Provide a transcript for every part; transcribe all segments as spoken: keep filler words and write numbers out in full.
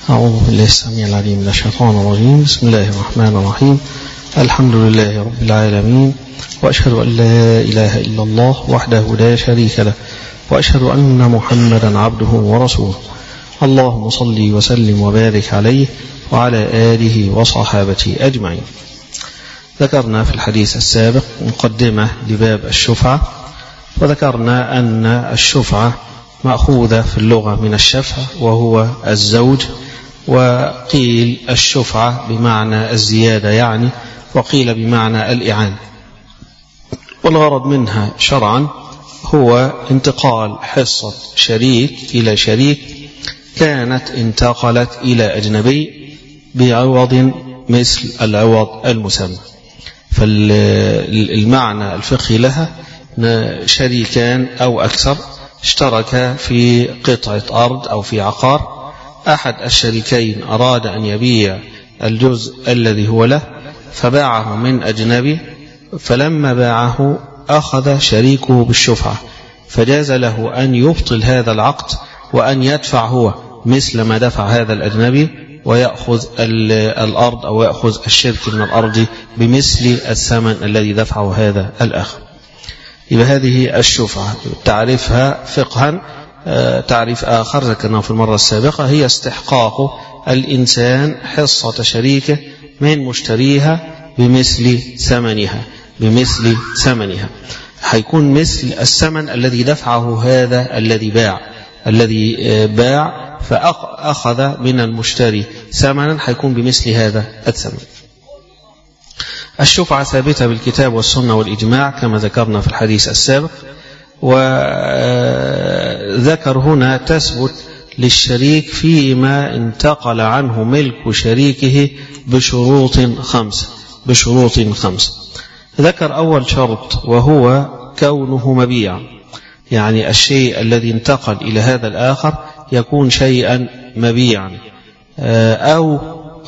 أعوذ بالله السميع العليم من الشيطان الرجيم. بسم الله الرحمن الرحيم. الحمد لله رب العالمين، وأشهد أن لا إله إلا الله وحده لا شريك له، وأشهد أن محمدا عبده ورسوله. اللهم صل وسلم وبارك عليه وعلى آله وصحابته أجمعين. ذكرنا في الحديث السابق مقدمة لباب الشفعة، وذكرنا أن الشفعة مأخوذة في اللغة من الشفع وهو الزوج، وقيل الشفعة بمعنى الزيادة يعني، وقيل بمعنى الإعانة. والغرض منها شرعا هو انتقال حصة شريك إلى شريك كانت انتقلت إلى أجنبي بعوض مثل العوض المسمى. فالمعنى الفقهي لها شريكان أو أكثر اشتركا في قطعة أرض أو في عقار، أحد الشريكين أراد أن يبيع الجزء الذي هو له فباعه من أجنبي، فلما باعه أخذ شريكه بالشفعة، فجاز له أن يبطل هذا العقد وأن يدفع هو مثل ما دفع هذا الأجنبي، ويأخذ الأرض أو يأخذ الشرك من الأرض بمثل الثمن الذي دفعه هذا الآخر. يبقى هذه الشفعة تعرفها فقها تعريف آخر ذكرناه في المرة السابقة، هي استحقاق الإنسان حصة شريكه من مشتريها بمثل ثمنها بمثل ثمنها حيكون مثل الثمن الذي دفعه هذا الذي باع الذي باع فأخذ من المشتري ثمنا حيكون بمثل هذا الثمن. الشفعة ثابتة بالكتاب والسنة والإجماع كما ذكرنا في الحديث السابق، وذكر هنا تثبت للشريك فيما انتقل عنه ملك شريكه بشروط خمسة بشروط خمسة ذكر أول شرط وهو كونه مبيعا، يعني الشيء الذي انتقل إلى هذا الآخر يكون شيئا مبيعا أو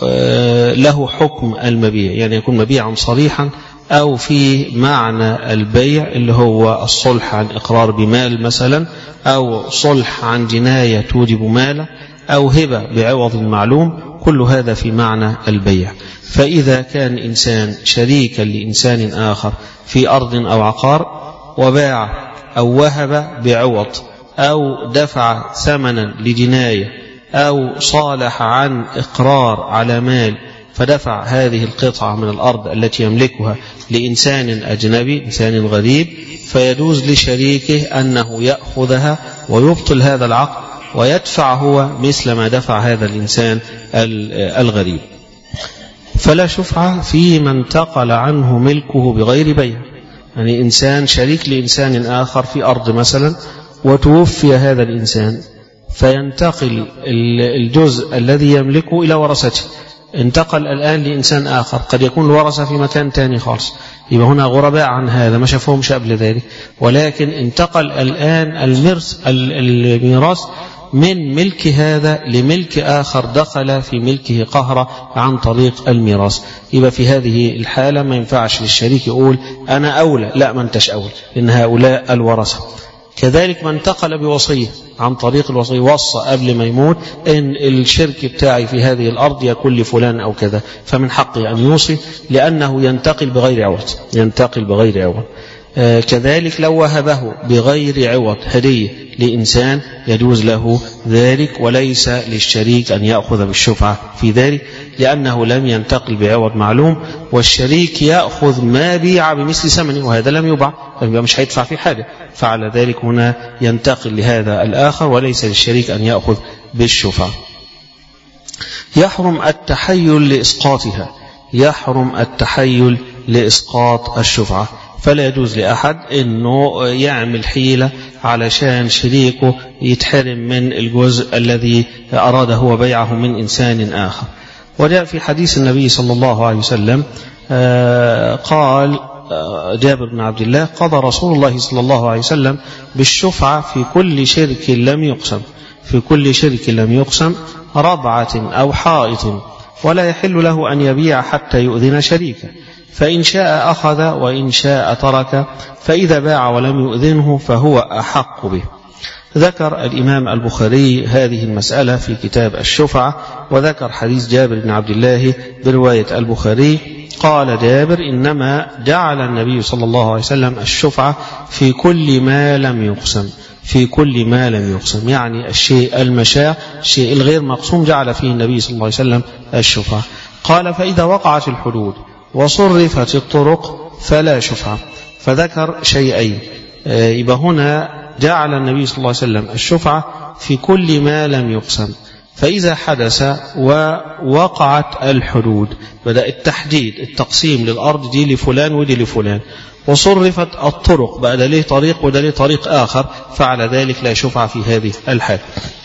له حكم المبيع، يعني يكون مبيعا صريحا أو في معنى البيع اللي هو الصلح عن إقرار بمال مثلا، أو صلح عن جناية توجب مالا، أو هبة بعوض معلوم، كل هذا في معنى البيع. فإذا كان إنسان شريكا لإنسان آخر في أرض أو عقار وباع أو وهب بعوض أو دفع ثمنا لجناية أو صالح عن إقرار على مال فدفع هذه القطعة من الأرض التي يملكها لإنسان أجنبي إنسان غريب، فيجوز لشريكه أنه يأخذها ويبطل هذا العقد ويدفع هو مثل ما دفع هذا الإنسان الغريب. فلا شفعة فيما انتقل عنه ملكه بغير بيع، يعني إنسان شريك لإنسان آخر في أرض مثلا وتوفي هذا الإنسان فينتقل الجزء الذي يملكه إلى ورثته، انتقل الآن لإنسان آخر قد يكون الورثة في مكان تاني خالص، يبقى هنا غرباء عن هذا ما شافهمش قبل ذلك، ولكن انتقل الآن الميراث الميراث من ملك هذا لملك آخر دخل في ملكه قهرا عن طريق الميراث. يبقى في هذه الحالة ما ينفعش للشريك يقول أنا أولى، لا ما انتش أولى، إن هؤلاء الورثة. كذلك من انتقل بوصية عن طريق الوصية، وصى قبل ما يموت إن الشرك بتاعي في هذه الأرض يكون لفلان أو كذا، فمن حقه أن يوصي لأنه ينتقل بغير عوض ينتقل بغير عوض. آه كذلك لو وهبه بغير عوض هدية لإنسان يجوز له ذلك، وليس للشريك أن يأخذ بالشفعة في ذلك لأنه لم ينتقل بعوض معلوم، والشريك يأخذ ما بيع بمثل ثمنه وهذا لم يباع، مش هيدفع في حاجة، فعلى ذلك هنا ينتقل لهذا الآخر وليس للشريك أن يأخذ بالشفعة. يحرم التحيل لإسقاطها يحرم التحيل لإسقاط الشفعة، فلا يجوز لأحد أنه يعمل حيلة علشان شريكه يتحرم من الجزء الذي أراد هو بيعه من إنسان آخر. وجاء في حديث النبي صلى الله عليه وسلم قال جابر بن عبد الله قضى رسول الله صلى الله عليه وسلم بالشفعة في كل شرك لم يقسم في كل شرك لم يقسم ربعة أو حائط، ولا يحل له أن يبيع حتى يؤذن شريكه، فإن شاء أخذ وإن شاء ترك، فإذا باع ولم يؤذنه فهو أحق به. ذكر الإمام البخاري هذه المسألة في كتاب الشفعة، وذكر حديث جابر بن عبد الله برواية البخاري قال جابر: إنما جعل النبي صلى الله عليه وسلم الشفعة في كل ما لم يقسم، في كل ما لم يقسم، يعني الشيء المشاع، الشيء الغير مقسوم جعل فيه النبي صلى الله عليه وسلم الشفعة. قال: فإذا وقعت الحدود وصرفت الطرق فلا شفعة. فذكر شيئين، يبقى هنا جعل النبي صلى الله عليه وسلم الشفعة في كل ما لم يقسم، فإذا حدث ووقعت الحدود، بدأ التحديد التقسيم للأرض دي لفلان ودي لفلان، وصرفت الطرق بقى ده ليه طريق وده ليه طريق آخر، فعلى ذلك لا شفعة في هذه الحال.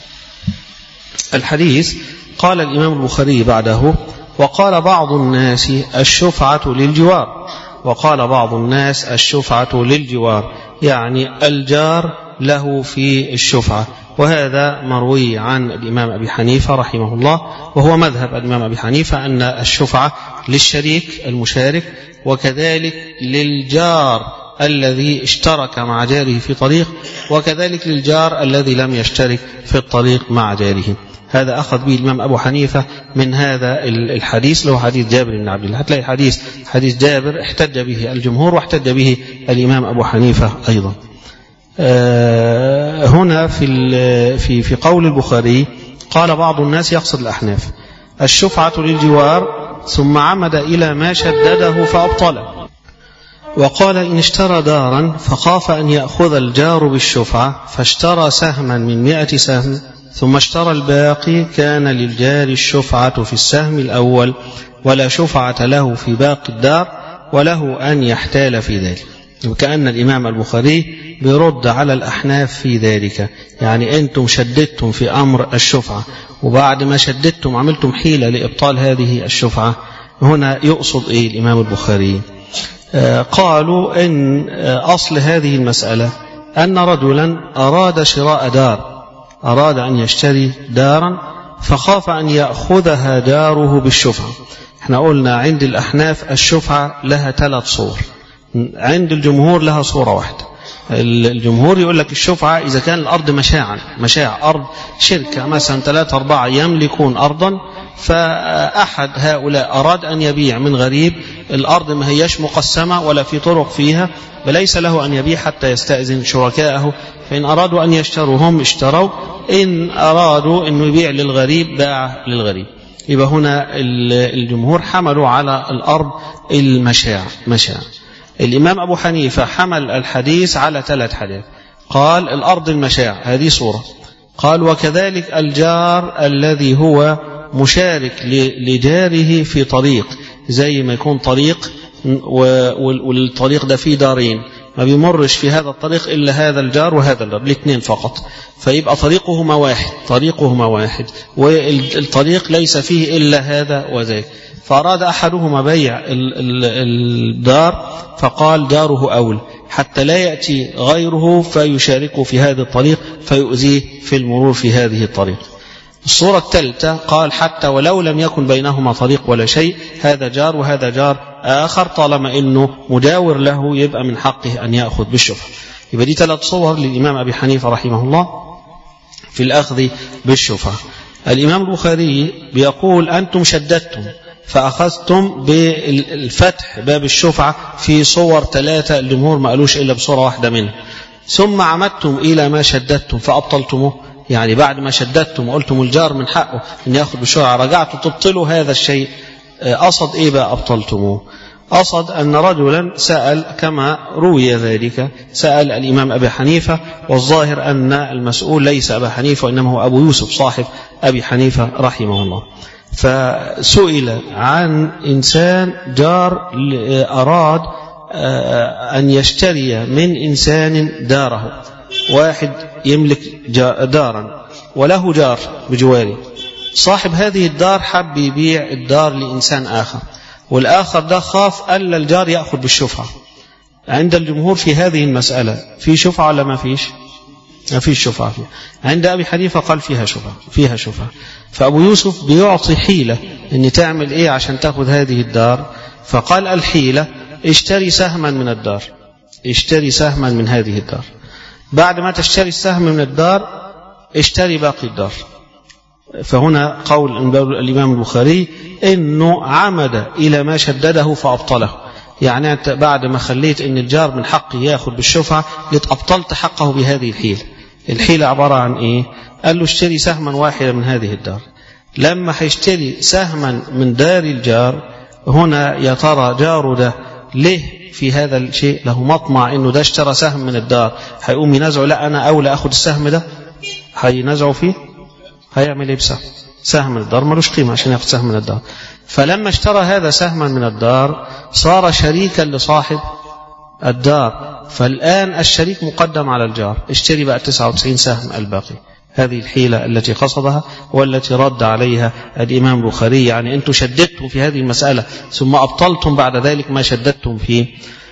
الحديث قال الإمام البخاري بعده: وقال بعض الناس الشفعة للجوار، وقال بعض الناس الشفعة للجوار، يعني الجار له في الشفعة. وهذا مروي عن الإمام أبي حنيفة رحمه الله، وهو مذهب الإمام أبي حنيفة أن الشفعة للشريك المشارك، وكذلك للجار الذي اشترك مع جاره في طريق، وكذلك للجار الذي لم يشترك في الطريق مع جاره. هذا أخذ به الإمام أبو حنيفة من هذا الحديث، له حديث جابر بن عبد الله. هتلاقي حديث حديث جابر احتج به الجمهور واحتج به الإمام أبو حنيفة أيضا. آه هنا في في في قول البخاري قال بعض الناس، يقصد الأحناف، الشفعة للجوار، ثم عمد إلى ما شدده فأبطله، وقال: إن اشترى دارا فخاف أن يأخذ الجار بالشفعة فاشترى سهما من مئة سهم ثم اشترى الباقي، كان للجار الشفعة في السهم الأول ولا شفعة له في باقي الدار، وله أن يحتال في ذلك. وكأن الإمام البخاري بيرد على الأحناف في ذلك، يعني أنتم شددتم في أمر الشفعة، وبعد ما شددتم عملتم حيلة لإبطال هذه الشفعة. هنا يقصد إيه الإمام البخاري؟ آه قالوا إن آه أصل هذه المسألة أن رجلا أراد شراء دار، أراد أن يشتري دارا فخاف أن يأخذها داره بالشفعة. احنا قلنا عند الأحناف الشفعة لها ثلاث صور، عند الجمهور لها صورة واحدة. الجمهور يقول لك الشفعة إذا كان الأرض مشاعا، مشاع أرض شركة مثلا ثلاثة أربعة يملكون أرضا، فأحد هؤلاء أراد أن يبيع من غريب، الأرض ما هيش مقسمة ولا في طرق فيها، فليس له أن يبيع حتى يستأذن شركائه، فإن أرادوا أن يشتروا هم اشتروا، إن أرادوا أن يبيع للغريب باع للغريب. يبقى هنا الجمهور حملوا على الأرض المشاع مشاع. الإمام أبو حنيفة حمل الحديث على ثلاث حاجات، قال الأرض المشاع هذه صورة، قال وكذلك الجار الذي هو مشارك لجاره في طريق، زي ما يكون طريق والطريق ده فيه دارين، ما بيمرش في هذا الطريق إلا هذا الجار وهذا الجار، الاثنين فقط، فيبقى طريقهما واحد، طريقهما واحد، والطريق ليس فيه إلا هذا وذاك، فأراد أحدهما بيع الدار فقال داره أول حتى لا يأتي غيره فيشاركه في هذا الطريق فيؤذيه في المرور في هذه الطريق. الصورة الثالثة قال حتى ولو لم يكن بينهما طريق ولا شيء، هذا جار وهذا جار آخر، طالما أنه مجاور له يبقى من حقه أن يأخذ بالشفعة. يبقى دي ثلاث صور للإمام أبي حنيفة رحمه الله في الأخذ بالشفعة. الإمام البخاري بيقول أنتم شددتم فأخذتم بالفتح باب الشفعة في صور ثلاثة، الجمهور ما قالوش إلا بصورة واحدة منها، ثم عمدتم إلى ما شددتم فأبطلتموه، يعني بعد ما شددتم وقلتم الجار من حقه أن يأخذ بالشفعة رجعتوا تبطلوا هذا الشيء. أصد إيه بقى أبطلتموه؟ أصد أن رجلا سأل كما روي ذلك، سأل الإمام أبي حنيفة، والظاهر أن المسؤول ليس أبي حنيفة وإنما هو أبو يوسف صاحب أبي حنيفة رحمه الله. فسئل عن إنسان جار أراد أن يشتري من إنسان داره، واحد يملك دارا وله جار بجواره، صاحب هذه الدار حب يبيع الدار لإنسان آخر، والآخر ده خاف ألا الجار يأخذ بالشفعة. عند الجمهور في هذه المسألة في شفعة ولا ما فيش؟ ما فيش شفعة فيها. عند أبي حنيفة قال فيها شفعة، فيها شفعة. فأبو يوسف بيعطي حيلة إن تعمل إيه عشان تأخذ هذه الدار، فقال الحيلة اشتري سهما من الدار، اشتري سهما من هذه الدار. بعد ما تشتري السهم من الدار اشتري باقي الدار. فهنا قول الإمام البخاري إنه عمد إلى ما شدده فأبطله، يعني أنت بعد ما خليت إن الجار من حقه يأخذ بالشفعة قد أبطلت حقه بهذه الحيلة. الحيلة عبارة عن إيه؟ قال له اشتري سهما واحدا من هذه الدار. لما هيشتري سهما من دار الجار، هنا يا ترى جاره ده ليه في هذا الشيء له مطمع إنه ده اشترى سهم من الدار، هيقوم ينازعه لا أنا أولى أخذ السهم ده، هينازعه فيه، هيعمل إيه بسهم؟ سهم من الدار ملوش قيمة عشان يأخذ سهم من الدار. فلما اشترى هذا سهما من الدار صار شريكا لصاحب الدار، فالآن الشريك مقدم على الجار، اشتري بقى تسعة وتسعين سهم الباقي. هذه الحيلة التي قصدها والتي رد عليها الإمام البخاري، يعني أنتم شددتم في هذه المسألة ثم أبطلتم بعد ذلك ما شددتم فيه.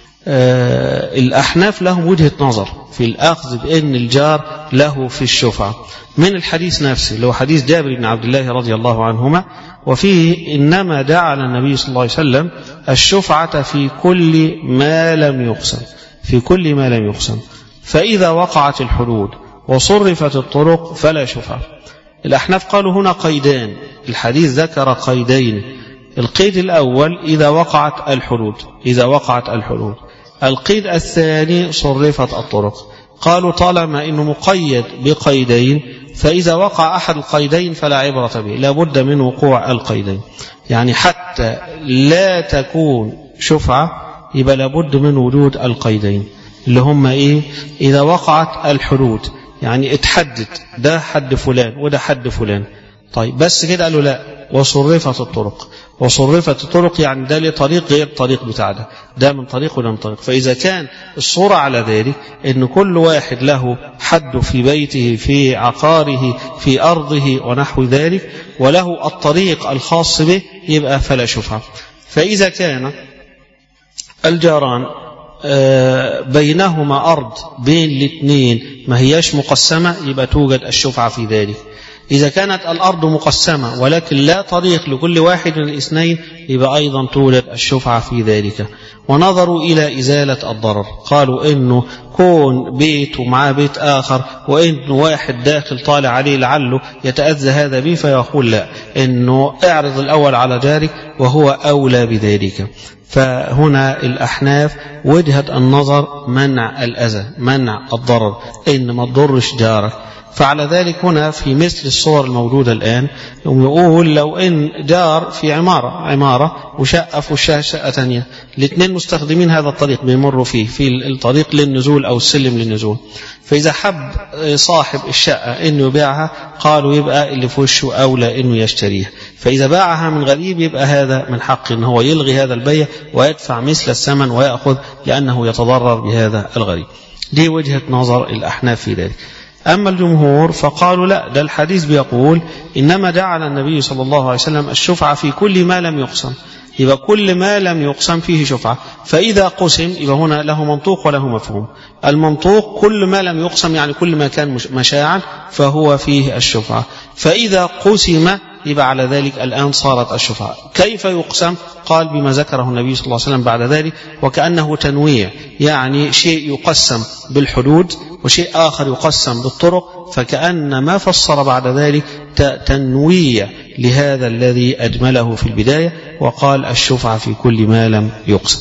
آه الأحناف لهم وجهة نظر في الأخذ بأن الجار له في الشفعة من الحديث نفسه اللي هو حديث جابر بن عبد الله رضي الله عنهما، وفيه إنما جعل النبي صلى الله عليه وسلم الشفعة في كل ما لم يقسم، في كل ما لم يقسم، فإذا وقعت الحدود وصرفت الطرق فلا شفعة. الأحناف قالوا هنا قيدان، الحديث ذكر قيدين. القيد الأول إذا وقعت الحدود، إذا وقعت الحدود. القيد الثاني صرفت الطرق. قالوا طالما إنه مقيد بقيدين فإذا وقع أحد القيدين فلا عبرة به، لا بد من وقوع القيدين، يعني حتى لا تكون شفعة يبقى لا بد من وجود القيدين اللي هم إيه؟ إذا وقعت الحدود، يعني اتحدد ده حد فلان وده حد فلان. طيب بس كده قالوا لا، وصرفت الطرق. وصرفت الطرق يعني ده لطريق غير الطريق بتاع ده، ده من طريق وده من طريق. فإذا كان الصورة على ذلك إن كل واحد له حد في بيته في عقاره في أرضه ونحو ذلك وله الطريق الخاص به يبقى فلا شفعة. فإذا كان الجاران بينهما أرض بين الاثنين ما هياش مقسمة يبقى توجد الشفعة في ذلك. إذا كانت الأرض مقسمة ولكن لا طريق لكل واحد من الاثنين يبقى أيضا توجد الشفعة في ذلك. ونظروا إلى إزالة الضرر، قالوا إنه كون بيت ومعاه بيت آخر وإنه واحد داخل طالع عليه لعله يتأذى هذا به، فيقول لا، إنه اعرض الأول على جارك وهو أولى بذلك. فهنا الأحناف وجهة النظر منع الأذى، منع الضرر، إن ما تضرش جارك. فعلى ذلك هنا في مثل الصور الموجودة الآن يقول لو إن جار في عمارة عمارة وشقة في وشها شقة ثانية، الاثنين مستخدمين هذا الطريق بيمروا فيه في الطريق للنزول أو السلم للنزول، فإذا حب صاحب الشقة إنه يبيعها قالوا يبقى اللي في وشه أولى إنه يشتريها. فإذا باعها من غريب يبقى هذا من حق إنه هو يلغي هذا البيع ويدفع مثل الثمن ويأخذ لأنه يتضرر بهذا الغريب. دي وجهة نظر الأحناف في ذلك. أما الجمهور فقالوا لا، ده الحديث بيقول إنما جعل النبي صلى الله عليه وسلم الشفعة في كل ما لم يقسم، يبقى كل ما لم يقسم فيه شفعة. فإذا قسم يبقى هنا له منطوق وله مفهوم. المنطوق كل ما لم يقسم يعني كل ما كان مشاعا فهو فيه الشفعة. فإذا قسم يبقى على ذلك الآن صارت الشفعة. كيف يقسم؟ قال بما ذكره النبي صلى الله عليه وسلم بعد ذلك، وكأنه تنويع، يعني شيء يقسم بالحدود وشيء آخر يقسم بالطرق، فكأن ما فسر بعد ذلك تنويع لهذا الذي أجمله في البداية وقال الشفعة في كل ما لم يقسم.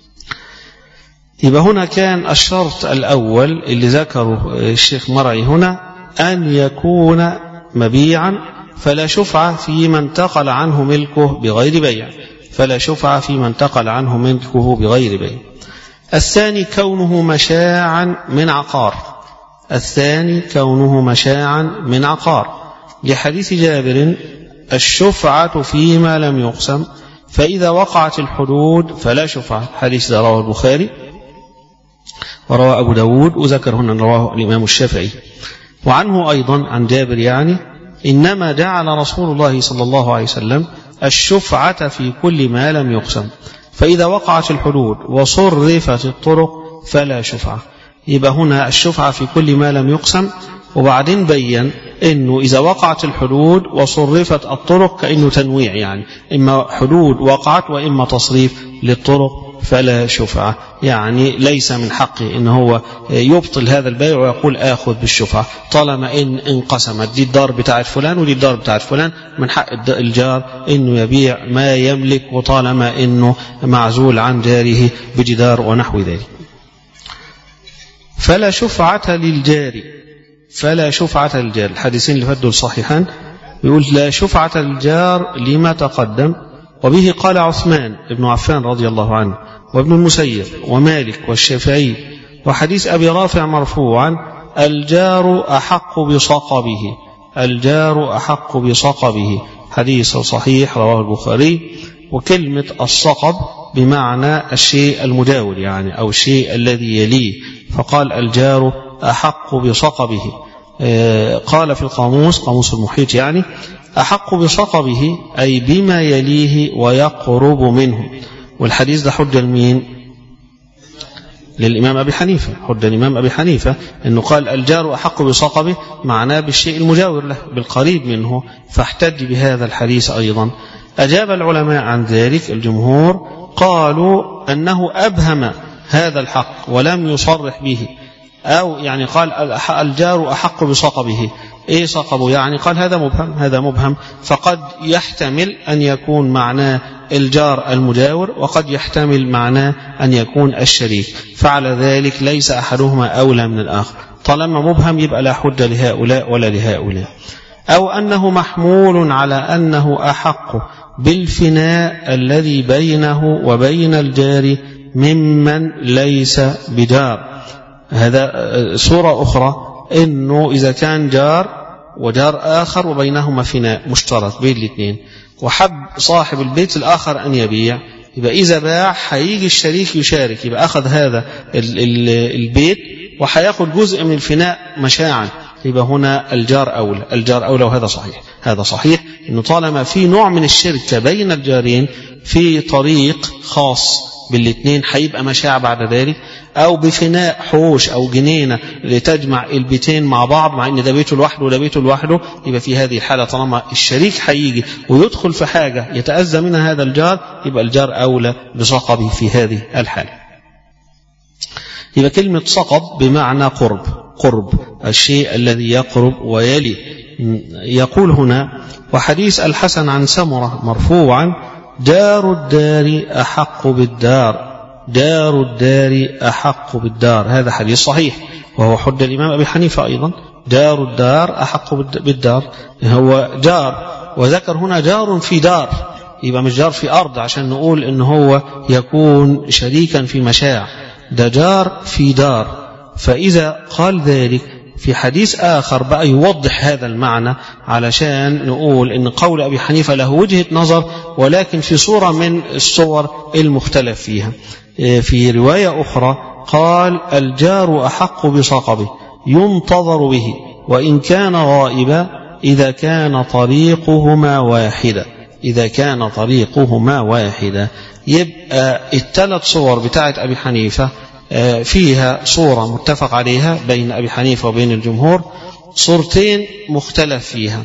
يبقى هنا كان الشرط الأول اللي ذكره الشيخ مرعي هنا أن يكون مبيعا فلا شفعة في من انتقل عنه ملكه بغير بيع، فلا شفعة في من انتقل عنه ملكه بغير بيع. الثاني كونه مشاعا من عقار، الثاني كونه مشاعا من عقار، لحديث جابر الشفعة فيما لم يقسم، فإذا وقعت الحدود فلا شفعة. حديث رواه البخاري ورواه أبو داود وذكر هنا رواه الإمام الشافعي. وعنه أيضا عن جابر يعني إنما جعل رسول الله صلى الله عليه وسلم الشفعة في كل ما لم يقسم، فإذا وقعت الحدود وصرفت الطرق فلا شفعة. يبقى هنا الشفعة في كل ما لم يقسم، وبعدين بين إنه إذا وقعت الحدود وصرفت الطرق كأنه تنويع، يعني إما حدود وقعت وإما تصريف، للطرق فلا شفعة. يعني ليس من حقه إن هو يبطل هذا البيع ويقول آخذ بالشفعة، طالما إن انقسمت دي الدار بتاعت فلان ودي الدار بتاعت فلان، من حق الجار إنه يبيع ما يملك، وطالما إنه معزول عن جاره بجدار ونحو ذلك. فلا شفعة للجار، فلا شفعة للجار. الحديثين اللي فاتوا الصحيحان يقول لا شفعة للجار لما تقدم. وبه قال عثمان بن عفان رضي الله عنه وابن المسيب ومالك والشافعي. وحديث أبي رافع مرفوعا الجار أحق بصقبه، الجار أحق بصقبه، حديث صحيح رواه البخاري. وكلمة الصقب بمعنى الشيء المجاور يعني أو الشيء الذي يليه، فقال الجار أحق بصقبه. قال في القاموس قاموس المحيط يعني أحق بصقبه أي بما يليه ويقرب منه. والحديث ده حجة لمين؟ للإمام أبي حنيفة، حجة الإمام أبي حنيفة أنه قال الجار أحق بصقبه معناه بالشيء المجاور له بالقريب منه، فاحتج بهذا الحديث أيضا. أجاب العلماء عن ذلك الجمهور، قالوا أنه أبهم هذا الحق ولم يصرح به، أو يعني قال الجار أحق بصقبه. إيه صقبه؟ يعني قال هذا مبهم، هذا مبهم، فقد يحتمل أن يكون معناه الجار المجاور، وقد يحتمل معناه أن يكون الشريك، فعلى ذلك ليس أحدهما أولى من الآخر. طالما مبهم يبقى لا حجة لهؤلاء ولا لهؤلاء. أو أنه محمول على أنه أحق بالفناء الذي بينه وبين الجار ممن ليس بجار. هذا صورة أخرى، إنه إذا كان جار وجار آخر وبينهما فناء مشترك بين الاثنين، وحب صاحب البيت الآخر أن يبيع، يبقى إذا باع هيجي الشريك يشارك، يبقى أخذ هذا البيت وهياخد جزء من الفناء مشاعا، يبقى هنا الجار أولى، الجار أولى. وهذا صحيح، هذا صحيح إنه طالما في نوع من الشركة بين الجارين في طريق خاص بالاثنين هيبقى مشاع بعد ذلك، أو بفناء حوش أو جنينة لتجمع البيتين مع بعض، مع إن ده بيته لوحده وده بيته لوحده، يبقى في هذه الحالة طالما الشريك هيجي ويدخل في حاجة يتأذى منها هذا الجار، يبقى الجار أولى بصقبه في هذه الحالة. يبقى كلمة صقب بمعنى قرب، قرب الشيء الذي يقرب ويلي. يقول هنا وحديث الحسن عن سمرة مرفوعا دار الدار أحق بالدار، دار الدار أحق بالدار. هذا حديث صحيح وهو حجة الإمام أبي حنيفة أيضا، دار الدار أحق بالدار، هو جار، وذكر هنا جار في دار، يبقى مش جار في أرض عشان نقول إنه هو يكون شريكا في مشاع، ده جار في دار. فإذا قال ذلك في حديث آخر بقى يوضح هذا المعنى، علشان نقول إن قول أبي حنيفة له وجهة نظر، ولكن في صورة من الصور المختلف فيها. في رواية أخرى قال الجار أحق بصقبه ينتظر به وإن كان غائبا إذا كان طريقهما واحدا، إذا كان طريقهما واحدا. يبقى الثلاث صور بتاعت أبي حنيفة فيها صورة متفق عليها بين أبي حنيفة وبين الجمهور، صورتين مختلف فيها،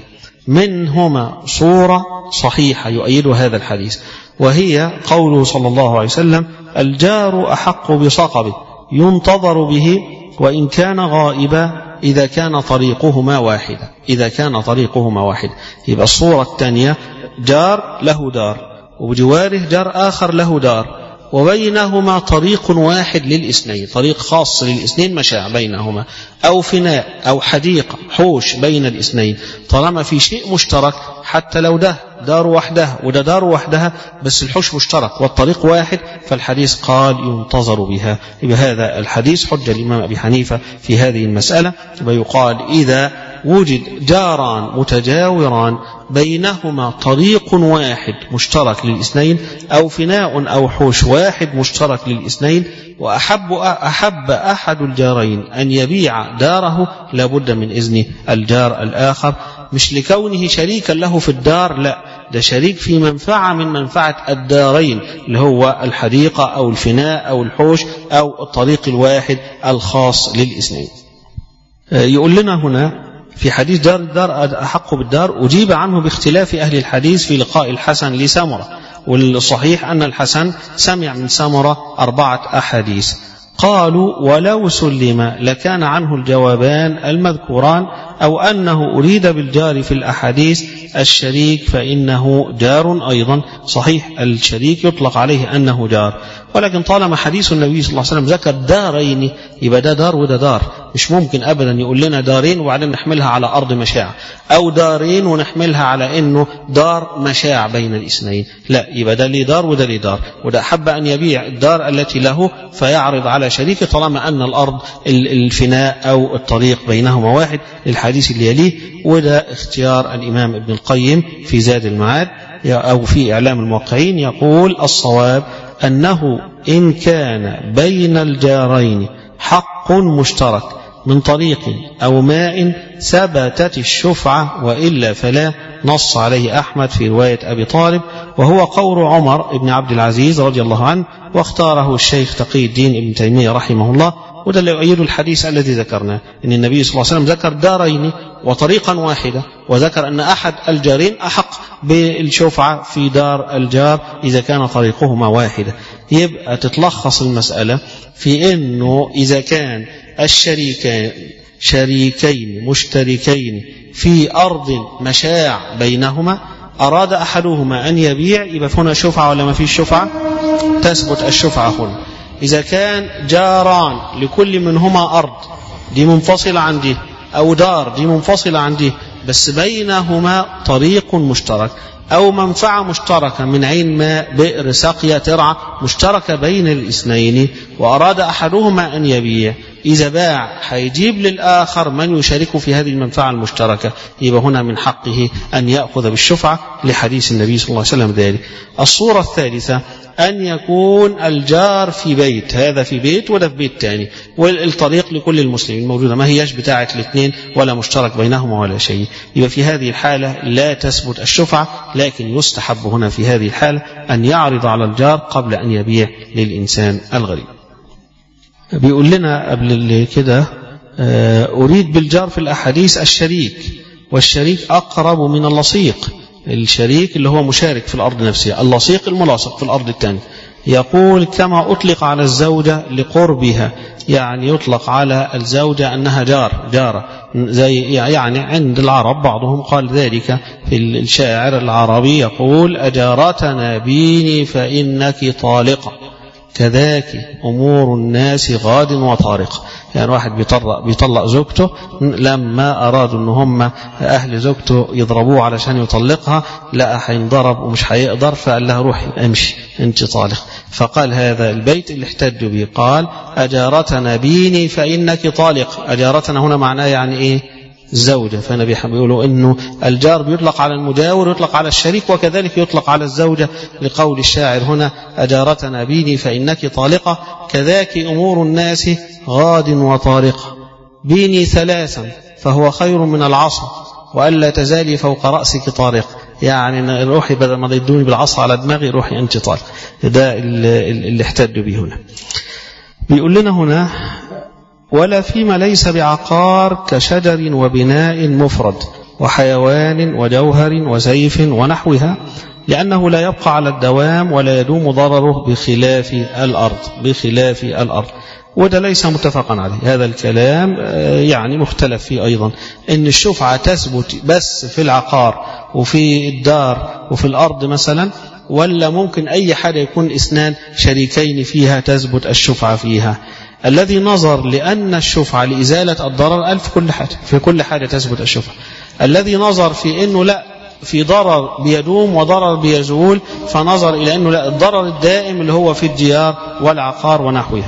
منهما صورة صحيحة يؤيد هذا الحديث، وهي قوله صلى الله عليه وسلم الجار أحق بصقبه ينتظر به وإن كان غائبا إذا كان طريقهما واحدا، إذا كان طريقهما واحدا. يبقى الصورة الثانية جار له دار وبجواره جار آخر له دار، وبينهما طريق واحد للإثنين، طريق خاص للإثنين مشاع بينهما، أو فناء أو حديقة حوش بين الإثنين. طالما في شيء مشترك، حتى لو ده دار وحدها وده دار وحدها، بس الحوش مشترك والطريق واحد، فالحديث قال ينتظر بها. يبقى هذا الحديث حجة الإمام أبي حنيفة في هذه المسألة. يبقى يقال إذا وجد جاران متجاوران بينهما طريق واحد مشترك للاثنين، أو فناء أو حوش واحد مشترك للاثنين، وأحب أحب أحد الجارين أن يبيع داره، لابد من إذن الجار الآخر، مش لكونه شريكا له في الدار، لا، ده شريك في منفعة من منفعة الدارين، اللي هو الحديقة أو الفناء أو الحوش أو الطريق الواحد الخاص للاثنين. يقول لنا هنا في حديث دار الدار أحق بالدار، أجيب عنه باختلاف أهل الحديث في لقاء الحسن لسمرة، والصحيح أن الحسن سمع من سمرة أربعة أحاديث. قالوا ولو سلم لكان عنه الجوابان المذكوران، أو أنه أريد بالجار في الأحاديث الشريك فإنه جار أيضا. صحيح الشريك يطلق عليه أنه جار، ولكن طالما حديث النبي صلى الله عليه وسلم ذكر دارين يبقى ده دار وده دار. مش ممكن أبدا يقول لنا دارين وبعدين نحملها على أرض مشاع، أو دارين ونحملها على أنه دار مشاع بين الاثنين. لا، يبقى ده ليه دار وده ليه دار، وده حب أن يبيع الدار التي له فيعرض على شريكه طالما أن الأرض الفناء أو الطريق بينهما واحد، للحديث اللي يليه. وده اختيار الإمام ابن القيم في زاد المعاد أو في إعلام الموقعين، يقول الصواب أنه إن كان بين الجارين حق مشترك من طريق أو ماء ثبتت الشفعة، وإلا فلا. نص عليه أحمد في رواية أبي طالب، وهو قول عمر بن عبد العزيز رضي الله عنه، واختاره الشيخ تقي الدين ابن تيمية رحمه الله. وده اللي يؤيد الحديث الذي ذكرناه، أن النبي صلى الله عليه وسلم ذكر دارين وطريقا واحدة، وذكر أن أحد الجارين أحق بالشفعة في دار الجار إذا كان طريقهما واحدة. يبقى تتلخص المسألة في أنه إذا كان الشريكان شريكين مشتركين في أرض مشاع بينهما، أراد أحدهما أن يبيع، يبقى هنا شفعة ولا ما فيش شفعة؟ تثبت الشفعة هنا. إذا كان جاران لكل منهما أرض دي منفصلة عن دي، أو دار دي منفصلة عن دي، بس بينهما طريق مشترك أو منفعة مشتركة من عين ماء، بئر، سقيا، ترعة مشتركة بين الاثنين، وأراد أحدهما أن يبيع، إذا باع هيجيب للآخر من يشاركه في هذه المنفعة المشتركة، يبقى هنا من حقه أن يأخذ بالشفعة لحديث النبي صلى الله عليه وسلم ذلك. الصورة الثالثة أن يكون الجار في بيت، هذا في بيت وده في بيت تاني، والطريق لكل المسلمين موجودة، ما هيش بتاعة الاثنين ولا مشترك بينهما ولا شيء. يبقى في هذه الحالة لا تثبت الشفعة، لكن يستحب هنا في هذه الحالة أن يعرض على الجار قبل أن يبيع للإنسان الغريب. بيقول لنا قبل كده أريد بالجار في الأحاديث الشريك، والشريك أقرب من اللصيق. الشريك اللي هو مشارك في الأرض نفسها، اللصيق الملاصق في الأرض الثانية. يقول كما أطلق على الزوجة لقربها، يعني يطلق على الزوجة أنها جار جارة، زي يعني عند العرب بعضهم قال ذلك. في الشاعر العربي يقول أجارتنا بيني فإنك طالقة، كذاك أمور الناس غاد وطارق. يعني واحد بيطلق, بيطلق زوجته، لما أرادوا أن هم أهل زوجته يضربوه علشان يطلقها، لا هينضرب ومش هيقدر، فقال لها روحي امشي انت طالق. فقال هذا البيت اللي احتجوا به، قال أجارتنا بيني فإنك طالق. أجارتنا هنا معناه يعني إيه؟ الزوجة. فالنبي بيقولوا إنه الجار بيطلق على المجاور ويطلق على الشريك، وكذلك يطلق على الزوجة، لقول الشاعر هنا أجارتنا بيني فإنك طالقة، كذاك أمور الناس غاد وطارقة. بيني ثلاثا فهو خير من العصا، وألا تزالي فوق رأسك طارق. يعني روحي بدل ما يدوني بالعصا على دماغي، روحي أنت طالق. ده اللي احتج به هنا. بيقول لنا هنا ولا فيما ليس بعقار كشجر وبناء مفرد وحيوان وجوهر وسيف ونحوها، لأنه لا يبقى على الدوام ولا يدوم ضرره بخلاف الأرض بخلاف الأرض وده ليس متفقا عليه. هذا الكلام يعني مختلف فيه أيضا، إن الشفعة تثبت بس في العقار وفي الدار وفي الأرض مثلا، ولا ممكن أي حاجة يكون اثنان شريكين فيها تثبت الشفعة فيها. الذي نظر لأن الشفعة لإزالة الضرر قال في كل حاجة في كل حاجة تثبت الشفعة. الذي نظر في أنه لا، في ضرر بيدوم وضرر بيزول، فنظر إلى أنه لا، الضرر الدائم اللي هو في الديار والعقار ونحوها.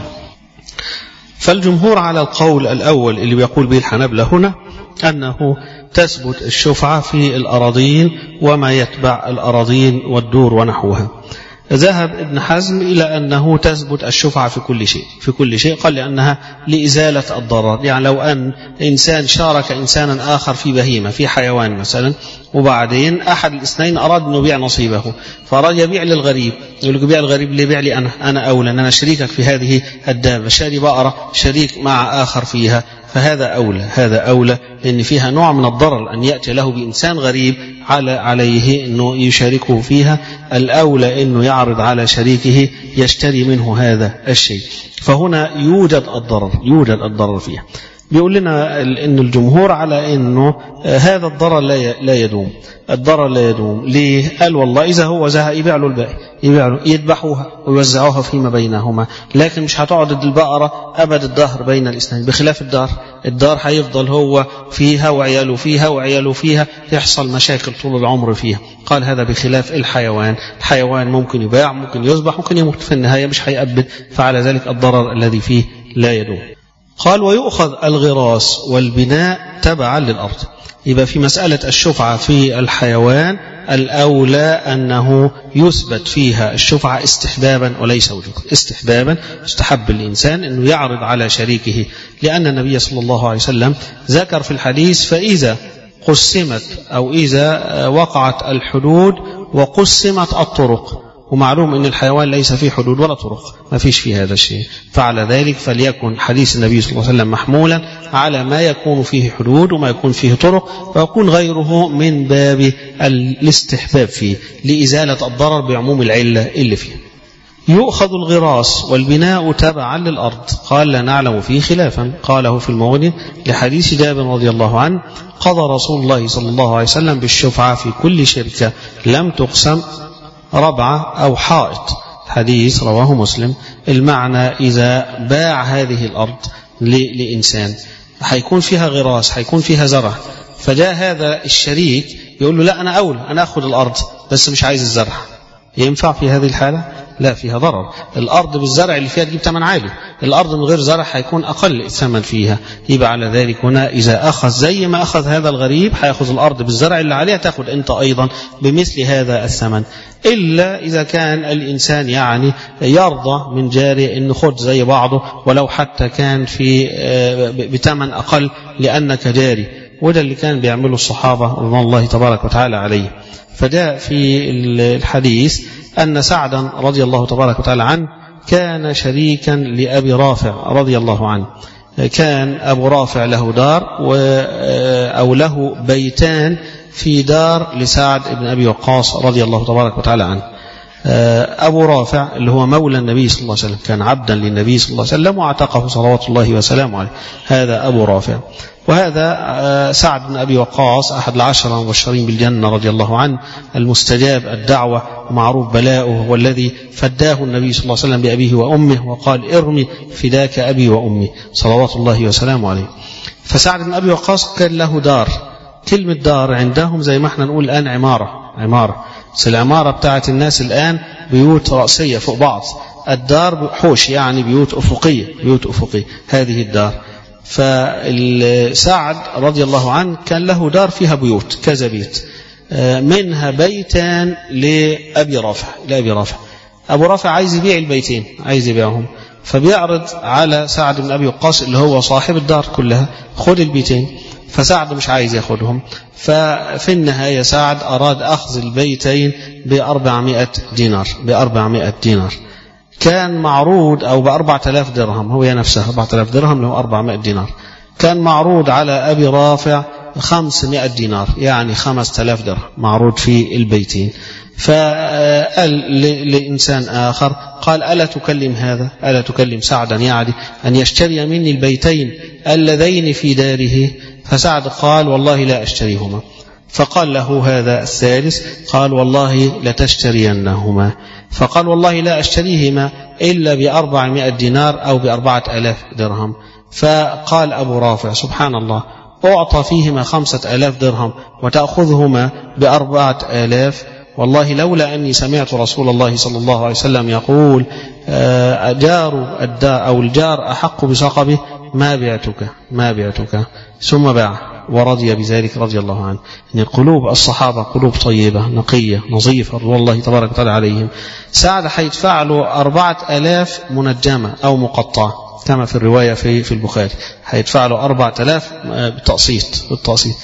فالجمهور على القول الأول اللي بيقول به الحنابلة هنا، أنه تثبت الشفعة في الأراضين وما يتبع الأراضين والدور ونحوها. ذهب ابن حزم إلى أنه تثبت الشفعة في كل شيء في كل شيء قال لأنها لإزالة الضرر. يعني لو أن إنسان شارك إنسانا آخر في بهيمة، في حيوان مثلا، وبعدين أحد الاثنين أراد أن يبيع نصيبه فأراد يبيع للغريب، يقول له بيع الغريب ليه؟ بيع لي أنا أنا أولى، أنا شريكك في هذه الدابة، شاري بقرة شريك مع آخر فيها، فهذا أولى، هذا أولى لأن فيها نوع من الضرر أن يأتي له بإنسان غريب على عليه أنه يشاركه فيها، الأولى أنه يعرض على شريكه يشتري منه هذا الشيء. فهنا يوجد الضرر، يوجد الضرر فيها. بيقول لنا أن الجمهور على أنه هذا الضرر لا يدوم، الضرر لا يدوم. ليه؟ قال والله إذا هو زهق يبيع له الباقي، يبيع له يذبحوها ويوزعوها فيما بينهما، لكن مش هتقعد البقرة أبد الدهر بين الاثنين، بخلاف الدار، الدار هيفضل هو فيها وعياله فيها وعياله فيها، يحصل مشاكل طول العمر فيها. قال هذا بخلاف الحيوان، الحيوان ممكن يباع، ممكن يذبح، ممكن يموت، في النهاية مش هيأبد، فعلى ذلك الضرر الذي فيه لا يدوم. قال ويؤخذ الغراس والبناء تبعا للأرض. يبقى في مسألة الشفعة في الحيوان الأولى أنه يثبت فيها الشفعة استحبابا وليس وجوبا، استحبابا، استحب الإنسان أنه يعرض على شريكه، لأن النبي صلى الله عليه وسلم ذكر في الحديث فإذا قسمت أو إذا وقعت الحدود وقسمت الطرق، ومعلوم أن الحيوان ليس فيه حدود ولا طرق، ما فيش فيه هذا الشيء، فعلى ذلك فليكن حديث النبي صلى الله عليه وسلم محمولا على ما يكون فيه حدود وما يكون فيه طرق، ويكون غيره من باب الاستحباب فيه لإزالة الضرر بعموم العلة اللي فيه. يؤخذ الغراس والبناء تبعا للأرض. قال لا نعلم فيه خلافا، قاله في المغني لحديث جابر رضي الله عنه قضى رسول الله صلى الله عليه وسلم بالشفعة في كل شركة لم تقسم ربعة أو حائط، حديث رواه مسلم. المعنى إذا باع هذه الأرض لإنسان هيكون فيها غراس، هيكون فيها زرع، فجاء هذا الشريك يقول له لا أنا أولى، أنا أخذ الأرض بس مش عايز الزرع، ينفع في هذه الحالة؟ لا، فيها ضرر. الأرض بالزرع اللي فيها تجيب ثمن عالي، الأرض من غير زرع هيكون أقل الثمن فيها. يبقى على ذلك هنا إذا أخذ زي ما أخذ هذا الغريب هيأخذ الأرض بالزرع اللي عليها، تأخذ أنت أيضا بمثل هذا الثمن، إلا إذا كان الإنسان يعني يرضى من جاري أن خد زي بعضه ولو حتى كان في بثمن أقل لأنك جاري، وده اللي كان بيعمله الصحابة رضوان الله تبارك وتعالى عليه. فجاء في الحديث أن سعدا رضي الله تبارك وتعالى عنه كان شريكا لأبي رافع رضي الله عنه، كان أبو رافع له دار أو له بيتان في دار لسعد بن أبي وقاص رضي الله تبارك وتعالى عنه. أبو رافع اللي هو مولى النبي صلى الله عليه وسلم، كان عبدا للنبي صلى الله عليه وسلم واعتقه صلوات الله وسلامه عليه، هذا أبو رافع. وهذا سعد بن أبي وقاص أحد العشرة المبشرين بالجنة رضي الله عنه، المستجاب الدعوة ومعروف بلاؤه، والذي فداه النبي صلى الله عليه وسلم بأبيه وأمه وقال ارمي فداك أبي وأمي صلوات الله وسلامه عليه. فسعد بن أبي وقاص كان له دار، كلمة دار عندهم زي ما احنا نقول الآن عمارة، عمارة بس العمارة بتاعت الناس الآن بيوت رأسية فوق بعض، الدار حوش يعني بيوت أفقية، بيوت أفقية هذه الدار. فسعد رضي الله عنه كان له دار فيها بيوت كذا بيت، منها بيتان لأبي رافع لأبي رافع أبو رافع عايز يبيع البيتين، عايز يبيعهم، فبيعرض على سعد بن أبي وقاص اللي هو صاحب الدار كلها خد البيتين، فسعد مش عايز ياخدهم. ففي النهاية سعد أراد أخذ البيتين بأربعمائة دينار، بأربعمائة دينار كان معروض، أو بأربعة آلاف درهم، هو نفسه أربعة آلاف درهم له أربعمائة دينار، كان معروض على أبي رافع خمسمائة دينار يعني خمسة آلاف درهم معروض في البيتين. فقال لإنسان آخر قال ألا تكلم هذا، ألا تكلم سعدا يعني أن يشتري مني البيتين اللذين في داره؟ فسعد قال والله لا أشتريهما. فقال له هذا الثالث قال والله لتشترينهما، فقال والله لا أشتريهما إلا بأربعمائة دينار أو بأربعة آلاف درهم. فقال أبو رافع سبحان الله، أعطى فيهما خمسة آلاف درهم وتأخذهما بأربعة آلاف، والله لولا أني سمعت رسول الله صلى الله عليه وسلم يقول جار الدار أو الجار أحق بصقبه ما بعتك ما بعتك ثم باع ورضي بذلك رضي الله عنه. يعني قلوب الصحابة قلوب طيبة نقية نظيفة رضي الله تبارك وتعالى عليهم. سعد حيدفع له أربعة آلاف منجمة أو مقطعة كما في الرواية في في البخاري، حيدفع له أربعة آلاف بالتقسيط بالتقسيط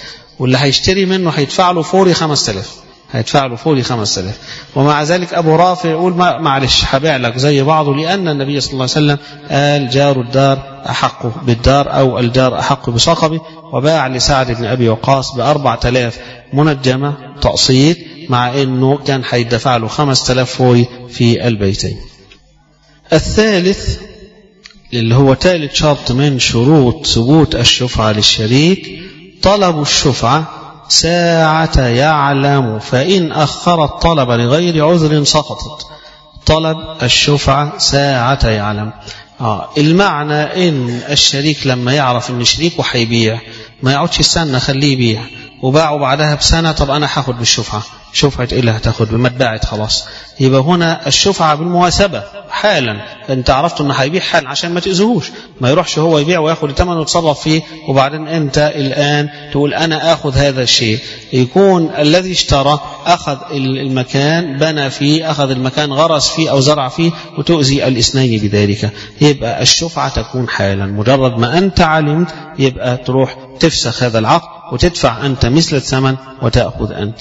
واللي هيشتري منه هيدفع له فوري خمسة آلاف، هيدفع له فوري خمسة آلاف. ومع ذلك أبو رافع يقول ما معلش هبيع لك زي بعضه، لأن النبي صلى الله عليه وسلم قال جار الدار أحق بالدار أو الجار أحق بصقبه، وباع لسعد بن أبي وقاص بأربعة آلاف منجمة تقسيط، مع أنه كان هيدفع له خمسة آلاف فوري في البيتين. الثالث اللي هو ثالث شرط من شروط ثبوت الشفعة للشريك طلب الشفعة ساعة يعلم، فإن أخر الطلب لغير عذر سقطت. طلب الشفعة ساعة يعلم. آه المعنى إن الشريك لما يعرف إن شريكه هيبيع ما يقعدش يستنى خليه يبيع وباعوا بعدها بسنة، طب أنا هاخد بالشفعة. شفعة إيه اللي هتاخد؟ بما اتباعت خلاص. يبقى هنا الشفعة بالمواسبة حالا، أنت عرفت إنه هيبيع حالا عشان ما تأذيهوش، ما يروحش هو يبيع وياخد الثمن ويتصرف فيه وبعدين أنت الآن تقول أنا آخذ هذا الشيء. يكون الذي اشترى أخذ المكان بنى فيه، أخذ المكان غرس فيه أو زرع فيه، وتؤذي الاثنين بذلك. يبقى الشفعة تكون حالا، مجرد ما أنت علمت يبقى تروح تفسخ هذا العقد وتدفع أنت مثل الثمن وتأخذ أنت.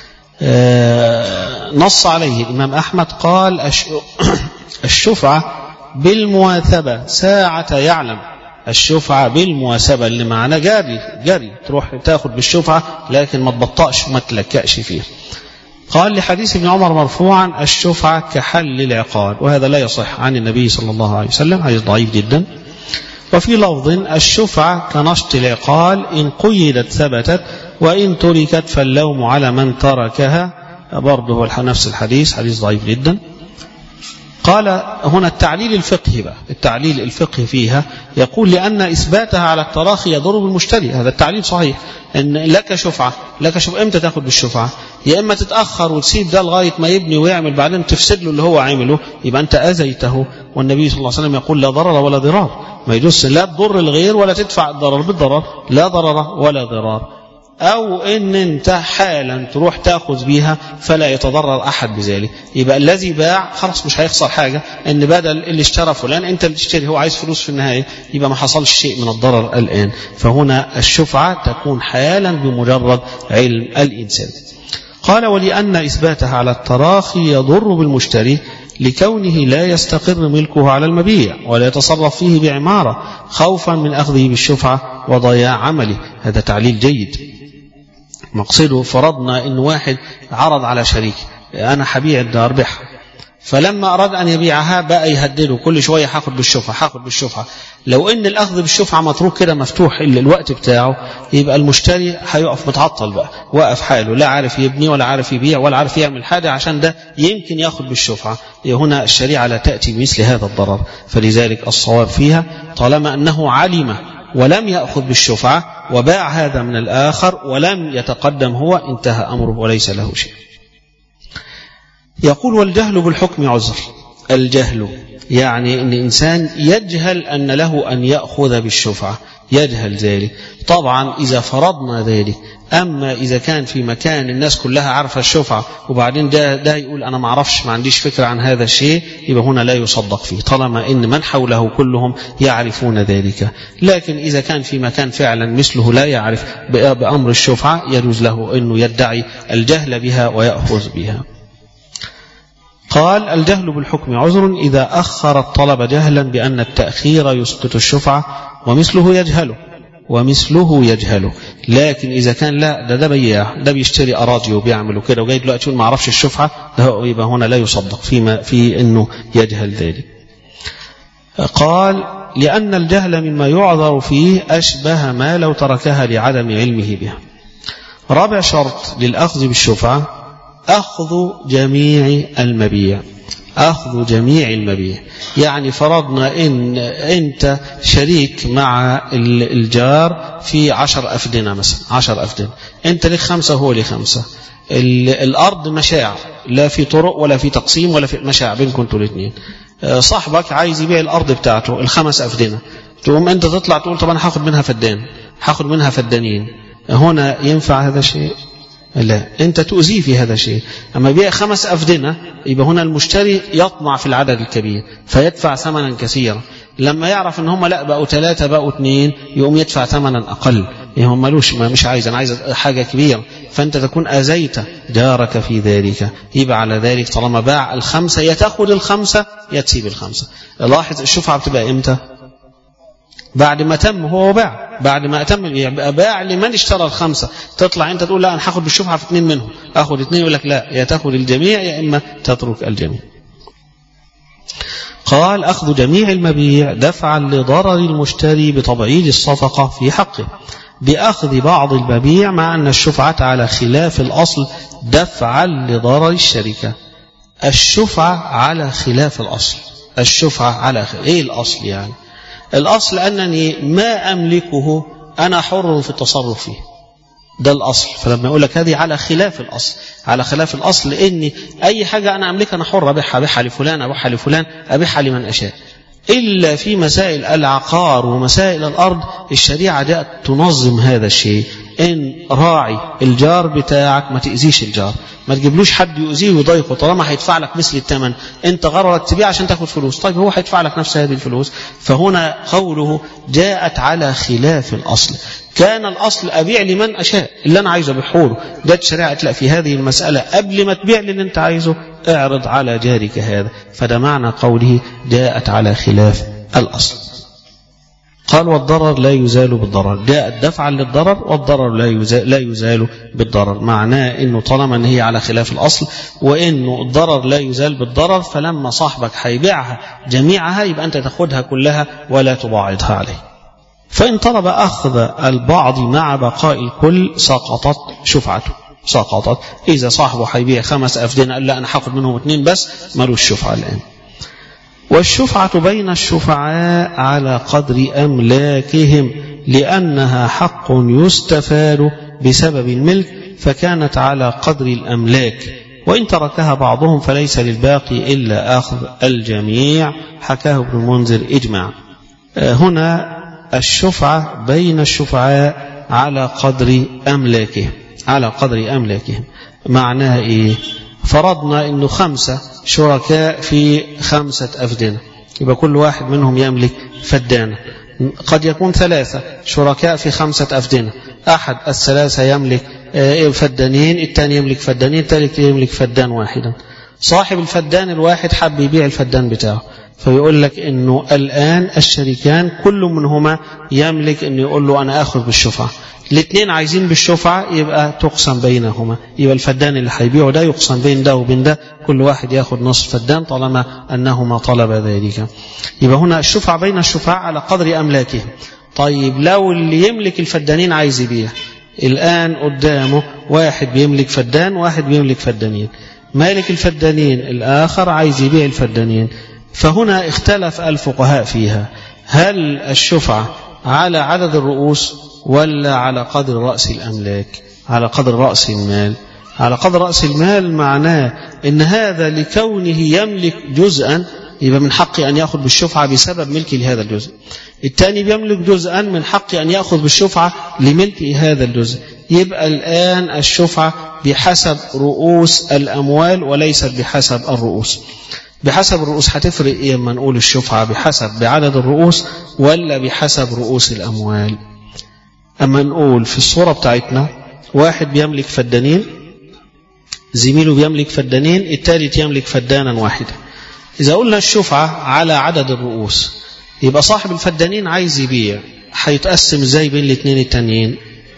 آه نص عليه الإمام أحمد قال الشفعة بالمواثبة ساعة يعلم. الشفعة بالمواسبة اللي معنا جاري جاري تروح تأخذ بالشفعة لكن ما تبطأش وما تلكأش فيه. قال لحديث ابن عمر مرفوعا الشفعة كحل العقاد، وهذا لا يصح عن النبي صلى الله عليه وسلم، حديث ضعيف جدا. وفي لفظ الشفعة كنشط العقال، إن قيدت ثبتت وإن تركت فاللوم على من تركها، برضه هو نفس الحديث، حديث ضعيف جدا. قال هنا التعليل الفقهي بقى، التعليل الفقهي فيها يقول لأن إثباتها على التراخي يضر بالمشتري. هذا التعليل صحيح، إن لك شفعة، لك شفعة إمتى تأخذ بالشفعة؟ يا إما تتأخر وتسيب ده لغاية ما يبني ويعمل بعدين تفسد له اللي هو عامله، يبقى أنت أذيته. والنبي صلى الله عليه وسلم يقول لا ضرر ولا ضرار، ما يجوز لا تضر الغير ولا تدفع الضرر بالضرر، لا ضرر ولا ضرار. أو إن أنت حالا تروح تأخذ بيها فلا يتضرر أحد بذلك، يبقى الذي باع خلاص مش هيخسر حاجة، إن بدل اللي اشترى فلان أنت اللي تشتري، هو عايز فلوس في النهاية، يبقى ما حصلش شيء من الضرر الآن. فهنا الشفعة تكون حالا بمجرد علم الإنسان. قال ولأن إثباتها على التراخي يضر بالمشتري لكونه لا يستقر ملكه على المبيع ولا يتصرف فيه بعمارة خوفا من أخذه بالشفعة وضياع عمله. هذا تعليل جيد. مقصده فرضنا إن واحد عرض على شريك أنا حبيع الدار بيعها، فلما أراد أن يبيعها بقى يهدده كل شوية هاخد بالشفعة هاخد بالشفعة. لو إن الأخذ بالشفعة متروك كده مفتوح إلا الوقت بتاعه، يبقى المشتري هيقف متعطل بقى، واقف حاله، لا عارف يبني ولا عارف يبيع ولا عارف يعمل حاجة، عشان ده يمكن ياخد بالشفعة. هنا الشريعة لا تأتي بمثل هذا الضرر. فلذلك الصواب فيها طالما أنه علم ولم يأخذ بالشفعة وباع هذا من الآخر ولم يتقدم هو، انتهى أمره وليس له شيء. يقول والجهل بالحكم عذر. الجهل يعني أن إنسان يجهل أن له أن يأخذ بالشفعة، يجهل ذلك. طبعا إذا فرضنا ذلك، أما إذا كان في مكان الناس كلها عارفة الشفعة وبعدين ده, ده يقول أنا ما أعرفش ما عنديش فكرة عن هذا الشيء، يبقى هنا لا يصدق فيه طالما إن من حوله كلهم يعرفون ذلك. لكن إذا كان في مكان فعلا مثله لا يعرف بأمر الشفعة يجوز له أنه يدعي الجهل بها ويأخذ بها. قال الجهل بالحكم عذر إذا أخر الطلب جهلا بأن التأخير يسقط الشفعة ومثله يجهله ومثله يجهله. لكن إذا كان لا ده ده بياع، ده بيشتري أراضي وبيعمل كده وجاي دلوقتي يقول ما أعرفش الشفعة، يبقى هنا لا يصدق فيما في إنه يجهل ذلك. قال لأن الجهل مما يعذر فيه أشبه ما لو تركها لعدم علمه بها. رابع شرط للأخذ بالشفعة أخذ جميع المبيع. أخذ جميع المبيع يعني فرضنا إن أنت شريك مع الجار في عشر أفدنة مثلا، عشر أفدنة، أنت لك خمسة وهو لك خمسة. الأرض مشاع، لا في طرق ولا في تقسيم ولا في مشاع بينكم انتوا الاثنين. صاحبك عايز يبيع الأرض بتاعته الخمس أفدنة، تقوم أنت تطلع تقول طب أنا هاخد منها فدان، هاخد منها فدانين. هنا ينفع هذا الشيء؟ لا، أنت تؤذيه في هذا الشيء. أما بيع خمس أفدنة يبقى هنا المشتري يطمع في العدد الكبير فيدفع ثمنا كثيرا، لما يعرف ان هم لا بقوا ثلاثة بقوا اثنين يقوم يدفع ثمنا أقل. إيه هم مالوش ما مش عايز، أنا عايز حاجة كبيرة، فأنت تكون أذيت جارك في ذلك. يبقى على ذلك طالما باع الخمسة يا تأخذ الخمسة يا تسيب الخمسة. لاحظ الشفعة بتبقى إمتى؟ بعد ما تم هو باع، بعد ما أتم يبقى باع لمن اشترى الخمسة. تطلع أنت تقول لا أنا هاخد بالشفعة في اثنين منهم، أخذ اثنين، يقول لك لا، يا تأخذ الجميع يا إما تترك الجميع. قال أخذ جميع المبيع دفعا لضرر المشتري بتبعيد الصفقة في حقه بأخذ بعض المبيع، مع أن الشفعة على خلاف الأصل دفعا لضرر الشركة. الشفعة على خلاف الأصل، الشفعة على خلاف. إيه الأصل يعني؟ الأصل أنني ما أملكه أنا حر في التصرف فيه، ده الأصل. فلما يقول لك هذه على خلاف الأصل، على خلاف الأصل إني أي حاجة أنا أملكها أنا حر أبيعها، أبيعها لفلان، أبيعها لفلان، أبيعها لمن أشاء، إلا في مسائل العقار ومسائل الأرض الشريعة جاءت تنظم هذا الشيء. إن راعي الجار بتاعك ما تأذيش الجار، ما تجيبلوش حد يؤذيه ويضايقه، طالما هيدفع لك مثل الثمن، أنت غررك تبيع عشان تاخد فلوس، طيب هو هيدفع لك نفس هذه الفلوس. فهنا قوله جاءت على خلاف الأصل. كان الأصل أبيع لمن أشاء، اللي أنا عايزه بحوله، ده الشريعة لا، في هذه المسألة قبل ما تبيع اللي أنت عايزه اعرض على جارك هذا. فده معنى قوله جاءت على خلاف الأصل. قال والضرر لا يزال بالضرر، جاءت دفعا للضرر والضرر لا يزال, لا يزال بالضرر. معناه أنه طالما أن هي على خلاف الأصل وأنه الضرر لا يزال بالضرر، فلما صاحبك هيبيعها جميعها يبقى أنت تأخذها كلها ولا تباعدها عليه. فإن طلب أخذ البعض مع بقاء الكل سقطت شفعته، سقطت. إذا صاحبه هيبيع خمس أفدنة قال لا أنا هاخد منهم اثنين بس، مالوش شفعة الآن. والشفعة بين الشفعاء على قدر أملاكهم، لأنها حق يستفاد بسبب الملك، فكانت على قدر الأملاك، وإن تركها بعضهم فليس للباقي إلا أخذ الجميع. حكاه ابن المنذر إجماع. هنا الشفعة بين الشفعاء على قدر أملاكهم، على قدر أملاكهم. معناها إيه؟ فرضنا إنه خمسة شركاء في خمسة أفدنة، يبقى كل واحد منهم يملك فدانة. قد يكون ثلاثة شركاء في خمسة أفدنة، أحد الثلاثة يملك فدانين، الثاني يملك فدانين، الثالث يملك فدان واحدا. صاحب الفدان الواحد حب يبيع الفدان بتاعه، فيقول لك إنه الآن الشريكان كل منهما يملك إنه يقول له أنا آخذ بالشفعة. الاثنين عايزين بالشفعة، يبقى تقسم بينهما، يبقى الفدان اللي هيبيعه ده يقسم بين ده وبين ده، كل واحد ياخذ نصف فدان طالما أنهما طلب ذلك. يبقى هنا الشفعة بين الشفعاء على قدر أملاكهم. طيب لو اللي يملك الفدانين عايز يبيع، الآن قدامه واحد بيملك فدان واحد بيملك فدانين، مالك الفدانين الآخر عايز يبيع الفدانين. فهنا اختلف الفقهاء فيها، هل الشفعة على عدد الرؤوس ولا على قدر رأس الأملاك؟ على قدر رأس المال. على قدر رأس المال معناه إن هذا لكونه يملك جزءا يبقى من حقه أن يأخذ بالشفعة بسبب ملكه لهذا الجزء. الثاني بيملك جزءا من حقه أن يأخذ بالشفعة لملكه هذا الجزء. يبقى الآن الشفعة بحسب رؤوس الأموال وليست بحسب الرؤوس. بحسب الرؤوس هتفرق إيه لما نقول الشفعة بحسب بعدد الرؤوس ولا بحسب رؤوس الأموال؟ أما نقول في الصورة بتاعتنا واحد بيملك فدانين، زميله بيملك فدانين، الثالث يملك فدانا واحدا. إذا قلنا الشفعة على عدد الرؤوس، يبقى صاحب الفدانين عايز يبيع، هيتقسم ازاي بين الاثنين التانيين؟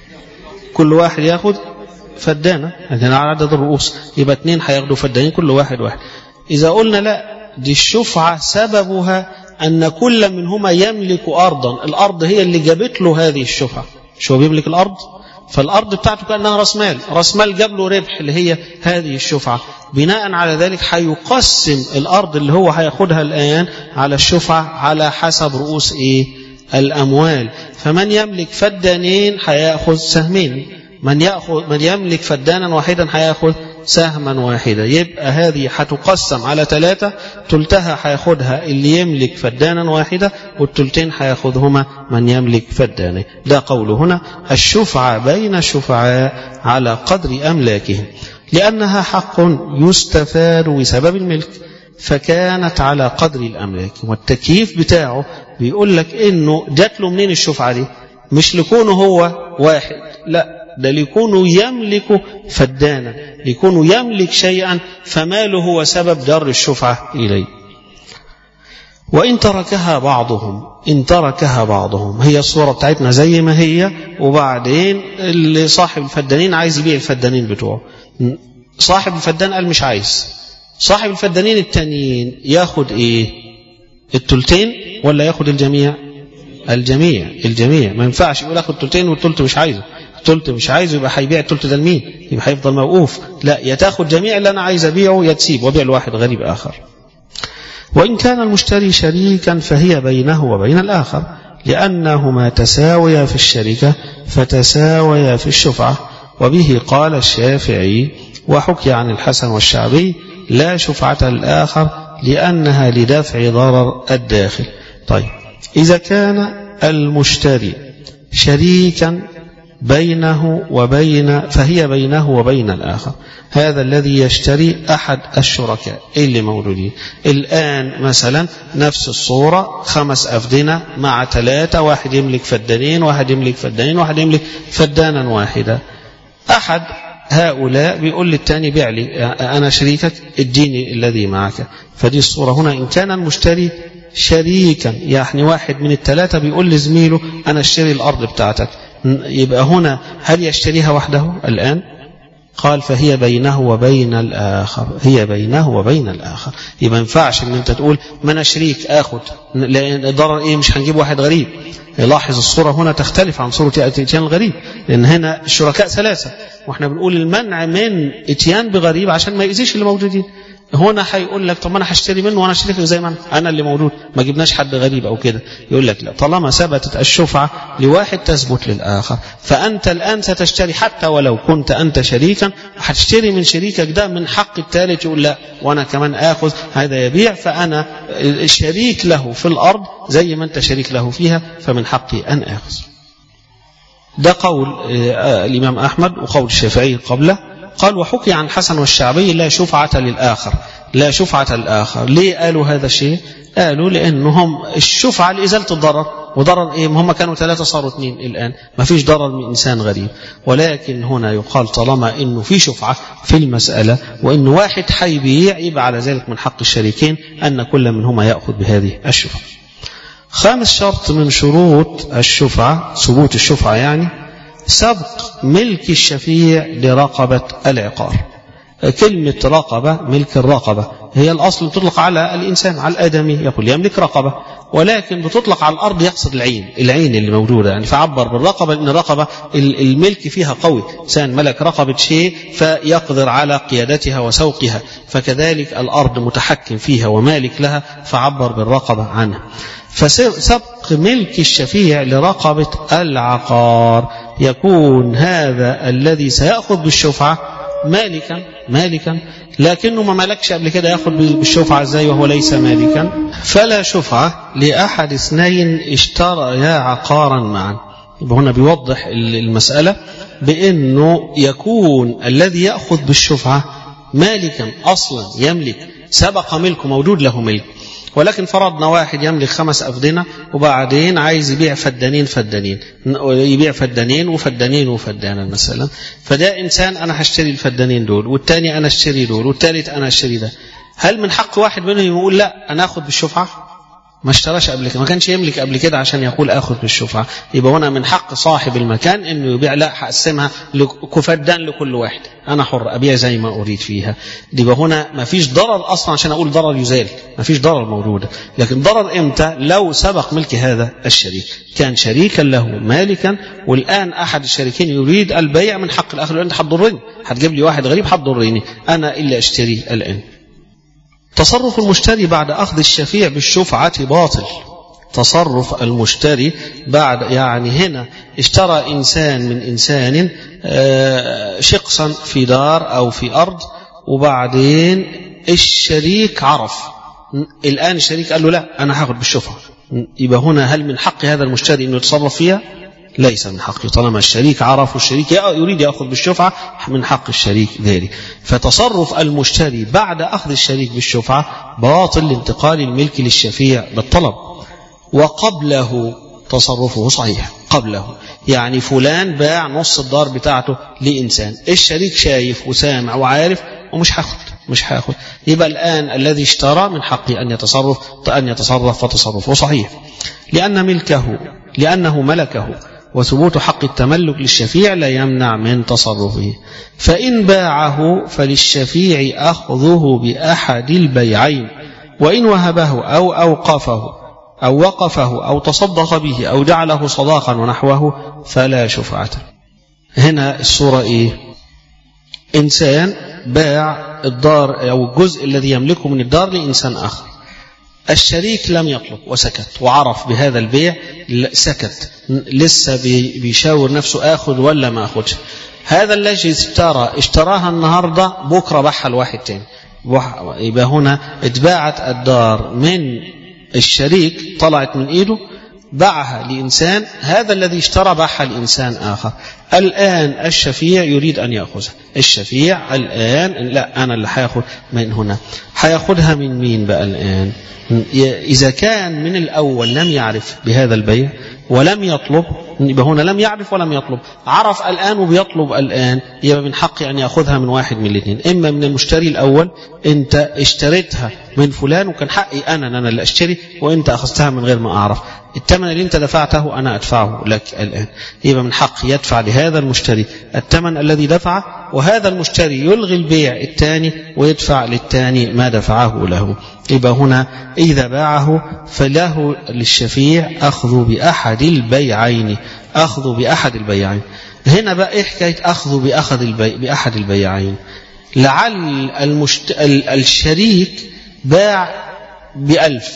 كل واحد ياخد فدانة، لأن على عدد الرؤوس يبقى اثنين هياخدوا فدانين كل واحد واحد. إذا قلنا لا، دي الشفعة سببها أن كل منهما يملك أرضا، الأرض هي اللي جابت له هذه الشفعة. شو بيملك الأرض؟ فالأرض بتاعته كأنها رأس مال، رأس مال جاب له ربح اللي هي هذه الشفعة. بناء على ذلك هيقسم الأرض اللي هو هياخدها الآن على الشفعة على حسب رؤوس إيه؟ الأموال. فمن يملك فدانين هياخذ سهمين، من يأخذ من يملك فدانا واحدا هياخذ سهما واحدا. يبقى هذه هتقسم على ثلاثة، تلتها هياخدها اللي يملك فدانا واحدة، والتلتين هياخذهما من يملك فدانه. ده قوله هنا الشفعة بين الشفعاء على قدر أملاكهم، لأنها حق يستفاد بسبب الملك، فكانت على قدر الأملاك. والتكييف بتاعه بيقول لك إنه جات له منين الشفعة دي؟ مش لكونه هو واحد، لا، ده ليكونه يملك فدانا، ليكونه يملك شيئا فماله هو سبب جر الشفعة إليه. وإن تركها بعضهم، إن تركها بعضهم، هي الصورة بتاعتنا زي ما هي، وبعدين اللي صاحب الفدانين عايز يبيع الفدانين بتوعه، صاحب الفدان قال مش عايز، صاحب الفدانين التانيين ياخد ايه؟ التلتين ولا ياخد الجميع؟ الجميع، الجميع. ما ينفعش يقول اخد تلتين والتلت مش عايزه، التلت مش عايزه يبقى هيبيع التلت ده لمين؟ يبقى هيفضل موقوف. لا، يا تاخد جميع اللي انا عايز ابيعه يا تسيب وبيع لواحد غريب اخر. وإن كان المشتري شريكا فهي بينه وبين الآخر، لأنهما تساويا في الشركة فتساويا في الشفعة. وبه قال الشافعي وحكي عن الحسن والشعبي لا شفعة الآخر لأنها لدفع ضرر الداخل. طيب، إذا كان المشتري شريكا بينه وبين فهي بينه وبين الآخر، هذا الذي يشتري أحد الشركاء اللي موجودين الآن، مثلا نفس الصورة، خمس أفدنة مع ثلاثة، واحد يملك فدانين، واحد يملك فدانين، واحد يملك فدانا واحدة. أحد هؤلاء بيقول للتاني بيع لي، أنا شريكك اديني الذي معك. فدي الصورة هنا إن كان المشتري شريكا، يعني واحد من الثلاثة بيقول لزميله أنا اشتري الأرض بتاعتك، يبقى هنا هل يشتريها وحده الآن؟ قال فهي بينه وبين الآخر، هي بينه وبين الآخر. يبقى ما ينفعش ان انت تقول ما انا شريك اخد، لان الضرر ايه؟ مش هنجيب واحد غريب. لاحظ الصورة هنا تختلف عن صورة اتيان الغريب، لان هنا الشركاء ثلاثة، واحنا بنقول المنع من اتيان بغريب عشان ما يأذيش اللي موجودين. هنا هيقول لك طب ما انا هشتري منه وانا شريك زي ما انا انا اللي موجود، ما جبناش حد غريب او كده. يقول لك لا، طالما ثبتت الشفعه لواحد تثبت للاخر، فانت الان ستشتري حتى ولو كنت انت شريكا، هتشتري من شريكك ده من حق الثالث يقول لا وانا كمان اخذ، هذا يبيع، فانا شريك له في الارض زي ما انت شريك له فيها، فمن حقي ان اخذ. ده قول الامام احمد وقول الشافعي قبله. قال وحكي عن حسن والشعبي لا شفعة للآخر، لا شفعة للآخر. ليه قالوا هذا الشيء؟ قالوا لأنهم الشفعة لإزالة الضرر، وضرر إيه؟ هم كانوا ثلاثة صاروا اثنين الآن، ما فيش ضرر من إنسان غريب. ولكن هنا يقال طالما إنه في شفعة في المسألة وإن واحد حيبيع، يبقى على ذلك من حق الشريكين أن كل منهما يأخذ بهذه الشفعة. خامس شرط من شروط الشفعة، ثبوت الشفعة يعني، سبق ملك الشفيع لرقبة العقار. كلمة رقبة، ملك الرقبة، هي الأصل بتطلق على الإنسان، على الآدمي، يقول يملك رقبة، ولكن بتطلق على الأرض يقصد العين، العين اللي موجودة يعني، فعبر بالرقبة لأن الرقبة الملك فيها قوي، إنسان ملك رقبة شيء فيقدر على قيادتها وسوقها، فكذلك الأرض متحكم فيها ومالك لها، فعبر بالرقبة عنها. فسبق ملك الشفيع لرقبة العقار، يكون هذا الذي سيأخذ بالشفعة مالكا مالكا لكنه ما ملكش قبل كده، يأخذ بالشفعة ازاي وهو ليس مالكا؟ فلا شفعة لأحد اثنين اشتريا عقارا معا. يبقى هنا بيوضح المسألة بأنه يكون الذي يأخذ بالشفعة مالكا أصلا، يملك، سبق ملكه، موجود له ملك، ولكن فرضنا واحد يملك خمس أفدنة وبعدين عايز يبيع فدانين فدانين يبيع فدانين وفدانين وفدانا مثلا، فده إنسان أنا هشتري الفدانين دول، والتاني أنا اشتري دول، والتالت أنا اشتري ده. هل من حق واحد منهم يقول لا أنا أخذ بالشفعة؟ ما اشتراش قبل كده، ما كانش يملك قبل كده عشان يقول أخذ بالشفعة. يبقى هنا من حق صاحب المكان إنه يبيع، لا هقسمها كفدان لكل واحد، أنا حر أبيع زي ما أريد فيها. يبقى هنا ما فيش ضرر أصلا عشان أقول ضرر يزال، ما فيش ضرر موجودة. لكن ضرر إمتى؟ لو سبق ملك هذا الشريك، كان شريكا له مالكا، والآن أحد الشريكين يريد البيع، من حق الآخر أنت هتضرني، هتجيب لي واحد غريب هتضرني، أنا إلا أشتري الآن. تصرف المشتري بعد أخذ الشفيع بالشفعة باطل. تصرف المشتري بعد، يعني هنا اشترى إنسان من إنسان شقصا في دار أو في أرض، وبعدين الشريك عرف، الآن الشريك قال له لا أنا هاخد بالشفعة. يبقى هنا هل من حق هذا المشتري أنه يتصرف فيها؟ ليس من حقه، طالما الشريك عرف والشريك يريد يأخذ بالشفعة، من حق الشريك ذلك. فتصرف المشتري بعد أخذ الشريك بالشفعة باطل لانتقال الملك للشفيع بالطلب. وقبله تصرفه صحيح قبله. يعني فلان باع نص الدار بتاعته لإنسان، الشريك شايف وسامع وعارف ومش هاخد مش هاخد يبقى الآن الذي اشترى من حقه أن يتصرف أن يتصرف فتصرفه صحيح، لأن ملكه لأنه ملكه، وثبوت حق التملك للشفيع لا يمنع من تصرفه. فإن باعه فللشفيع أخذه بأحد البيعين، وإن وهبه أو أوقفه أو وقفه أو تصدق به أو جعله صداقا ونحوه فلا شفعة. هنا الصورة إيه؟ إنسان باع الدار أو الجزء الذي يملكه من الدار لإنسان آخر، الشريك لم يطلب وسكت وعرف بهذا البيع، سكت لسه بيشاور نفسه آخذ ولا ما أخذش. هذا الذي اشترى اشتراها النهاردة بكرة بحها لواحد تاني، يبقى هنا اتباعت الدار من الشريك، طلعت من إيده باعها لإنسان، هذا الذي اشترى باعها لإنسان آخر. الآن الشفيع يريد أن يأخذها، الشفيع الآن لا أنا اللي هاخذ من هنا. هياخدها من مين بقى الآن؟ إذا كان من الأول لم يعرف بهذا البيع ولم يطلب، يبقى هنا لم يعرف ولم يطلب، عرف الآن وبيطلب الآن، يبقى من حقي أن يأخذها من واحد من الاثنين، إما من المشتري الأول، أنت اشتريتها من فلان وكان حقي أنا أنا اللي أشتري وأنت أخذتها من غير ما أعرف، الثمن اللي أنت دفعته أنا أدفعه لك الآن، يبقى من حق يدفع لهذا المشتري الثمن الذي دفعه، وهذا المشتري يلغي البيع الثاني ويدفع للثاني ما دفعه له. يبقى هنا إذا باعه فله للشفيع أخذ بأحد البيعين، أخذ بأحد البيعين. هنا بقى إيه حكاية أخذ بأخذ البيع بأحد البيعين؟ لعل المشت... الشريك باع بألف،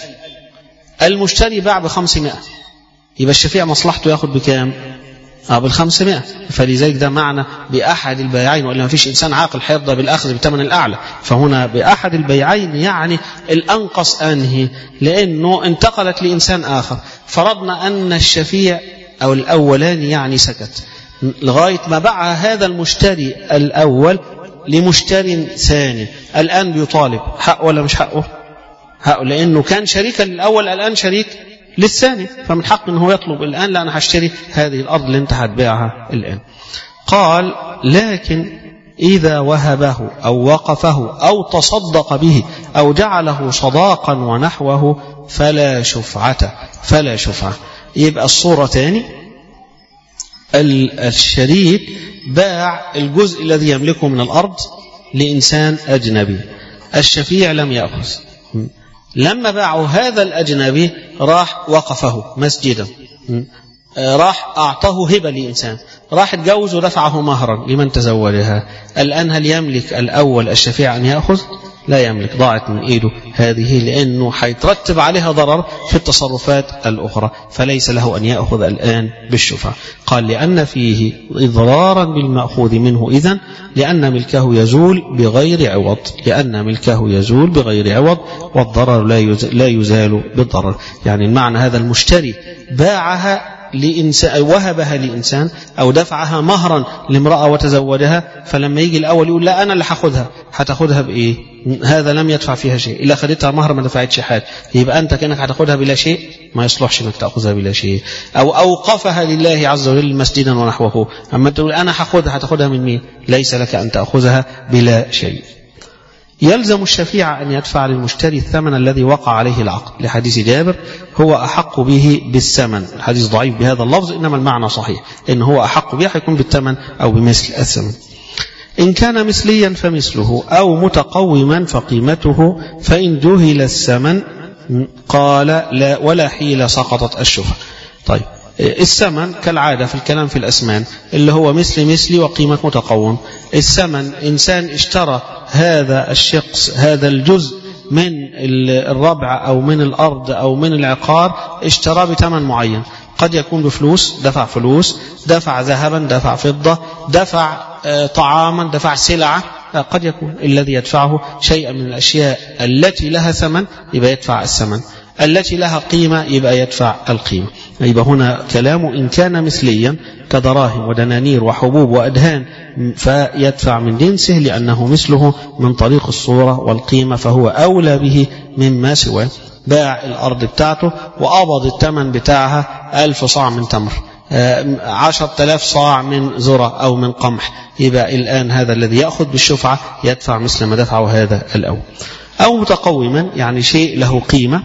المشتري باع بخمسمائة، يبقى الشفيع مصلحته ياخد بكام؟ اه بالخمسمائة. فلذلك ده معنى بأحد البيعين، وإلا ما فيش إنسان عاقل هيرضى بالأخذ بالثمن الأعلى. فهنا بأحد البيعين يعني الأنقص أنهي، لأنه انتقلت لإنسان آخر، فرضنا أن الشفيع أو الأولاني يعني سكت لغاية ما باع هذا المشتري الأول لمشتري ثاني، الآن بيطالب حق ولا مش حقه؟ حقه، لأنه كان شريكا للأول الآن شريك للثاني، فمن حق أنه يطلب الآن لا أنا هشتري هذه الأرض اللي أنت هتبيعها الآن. قال لكن إذا وهبه أو وقفه أو تصدق به أو جعله صداقا ونحوه فلا شفعة فلا شفعة. يبقى الصورة تاني، الشريك باع الجزء الذي يملكه من الأرض لإنسان أجنبي، الشفيع لم يأخذ، لما باعوا هذا الأجنبي راح وقفه مسجدا، راح أعطاه هبة لإنسان، راح اتجوز ودفعه مهرا لمن تزوجها. الآن هل يملك الأول الشفيع أن يأخذ؟ لا يملك، ضاعت من إيده هذه، لأنه حيترتب عليها ضرر في التصرفات الأخرى، فليس له أن يأخذ الآن بالشفعة. قال لأن فيه إضرارا بالمأخوذ منه إذن، لأن ملكه يزول بغير عوض، لأن ملكه يزول بغير عوض والضرر لا يزال بالضرر. يعني المعنى هذا المشتري باعها لإنسان، وهبها لإنسان أو دفعها مهرا لامرأة وتزوجها، فلما يجي الأول يقول لا أنا اللي هاخدها، هتاخدها بإيه؟ هذا لم يدفع فيها شيء، إلا خدتها مهر ما دفعتش حاجة، يبقى أنت كأنك هتاخدها بلا شيء، ما يصلحش أنك تأخذها بلا شيء. أو أوقفها لله عز وجل مسجدا ونحوه، أما تقول أنا هاخدها، هتاخدها من مين؟ ليس لك أن تأخذها بلا شيء. يلزم الشفيع أن يدفع للمشتري الثمن الذي وقع عليه العقد، لحديث جابر هو أحق به بالثمن، الحديث ضعيف بهذا اللفظ إنما المعنى صحيح، إن هو أحق به هيكون بالثمن أو بمثل الثمن. إن كان مثليا فمثله أو متقوما فقيمته، فإن جهل الثمن قال لا ولا حيل سقطت الشفعة. طيب الثمن كالعادة في الكلام في الأسمان اللي هو مثل مثلي وقيمة متقوم. الثمن إنسان اشترى هذا الشخص هذا الجزء من الربع أو من الأرض أو من العقار، اشتراه بثمن معين، قد يكون بفلوس، دفع فلوس، دفع ذهبا، دفع فضة، دفع طعاما، دفع سلعة، قد يكون الذي يدفعه شيئا من الأشياء التي لها ثمن يبقى يدفع الثمن. التي لها قيمة يبقى يدفع القيمة. يبقى هنا كلامه إن كان مثليا كدراهم ودنانير وحبوب وأدهان فيدفع من جنسه لأنه مثله من طريق الصورة والقيمة، فهو أولى به مما سواه. باع الأرض بتاعته وقبض الثمن بتاعها ألف صاع من تمر، عشرة آلاف صاع من ذرة أو من قمح، يبقى الآن هذا الذي يأخذ بالشفعة يدفع مثل ما دفعه هذا الأول. أو متقوما يعني شيء له قيمة،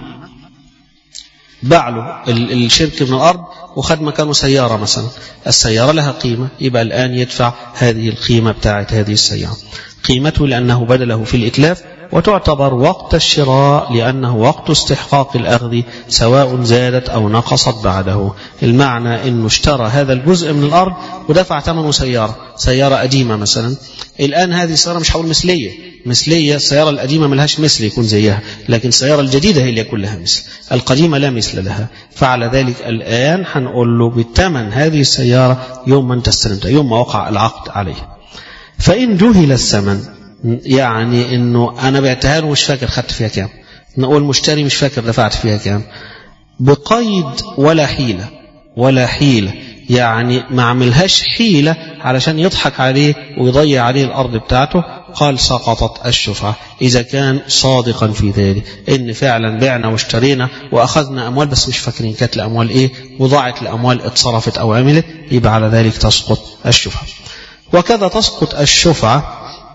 باع له الشرك من الأرض وخد مكانه سيارة مثلا، السيارة لها قيمة، يبقى الآن يدفع هذه القيمة بتاعة هذه السيارة، قيمته لأنه بدله في الإتلاف، وتعتبر وقت الشراء لأنه وقت استحقاق الأخذ سواء زادت أو نقصت بعده. المعنى أنه اشترى هذا الجزء من الأرض ودفع ثمنه سيارة سيارة قديمة مثلا، الآن هذه السيارة مش هقول مثلية مثلية السيارة القديمة ملهاش مثل يكون زيها، لكن السيارة الجديدة هي اللي يكون لها مثل، القديمة لا مثل لها. فعلى ذلك الآن هنقول له بالثمن هذه السيارة يوم ما انت استلمتها، يوم ما وقع العقد عليه. فإن جهل الثمن يعني انه انا بعتها له مش فاكر خدت فيها كام، نقول مشتري مش فاكر دفعت فيها كام، بقيد ولا حيلة ولا حيلة، يعني ما عملهاش حيلة علشان يضحك عليه ويضيع عليه الأرض بتاعته، قال سقطت الشفعة إذا كان صادقا في ذلك، إن فعلا بعنا واشترينا وأخذنا أموال بس مش فاكرين كانت الأموال إيه وضاعت الأموال اتصرفت أو عملت، يبقى على ذلك تسقط الشفعة. وكذا تسقط الشفعة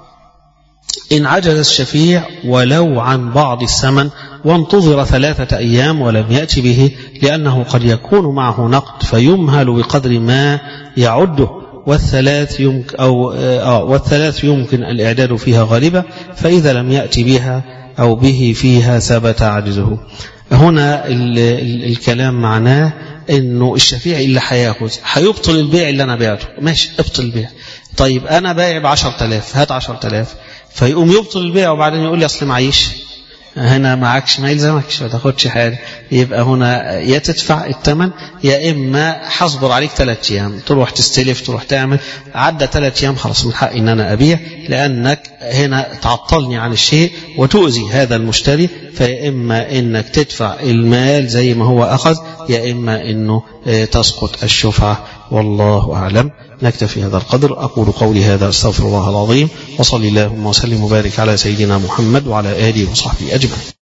إن عجز الشفيع ولو عن بعض الثمن وانتظر ثلاثة أيام ولم يأتي به، لأنه قد يكون معه نقد فيمهل بقدر ما يعده، والثلاث يمكن أو آه والثلاث يمكن الإعداد فيها غالبا، فإذا لم يأتي بها أو به فيها ثبت عجزه. هنا ال ال الكلام معناه إنه الشفيع اللي هياخذ هيبطل البيع اللي أنا بعته، ماشي ابطل البيع، طيب أنا بايع بعشرة آلاف هات عشرة آلاف، فيقوم يبطل البيع وبعدين يقول لي أصل معيش، هنا معكش ما يلزمكش ما تاخدش حاجة، يبقى هنا يا تدفع الثمن يا إما حصبر عليك ثلاث أيام تروح تستلف تروح تعمل، عدى ثلاث أيام خلاص من حقي إن أنا أبيع، لأنك هنا تعطلني عن الشيء وتؤذي هذا المشتري، فيا إما إنك تدفع المال زي ما هو أخذ يا إما إنه تسقط الشفعة. والله أعلم. نكتفي هذا القدر. أقول قولي هذا أستغفر الله العظيم، وصلي اللهم وسلم وبارك على سيدنا محمد وعلى آله وصحبه أجمعين.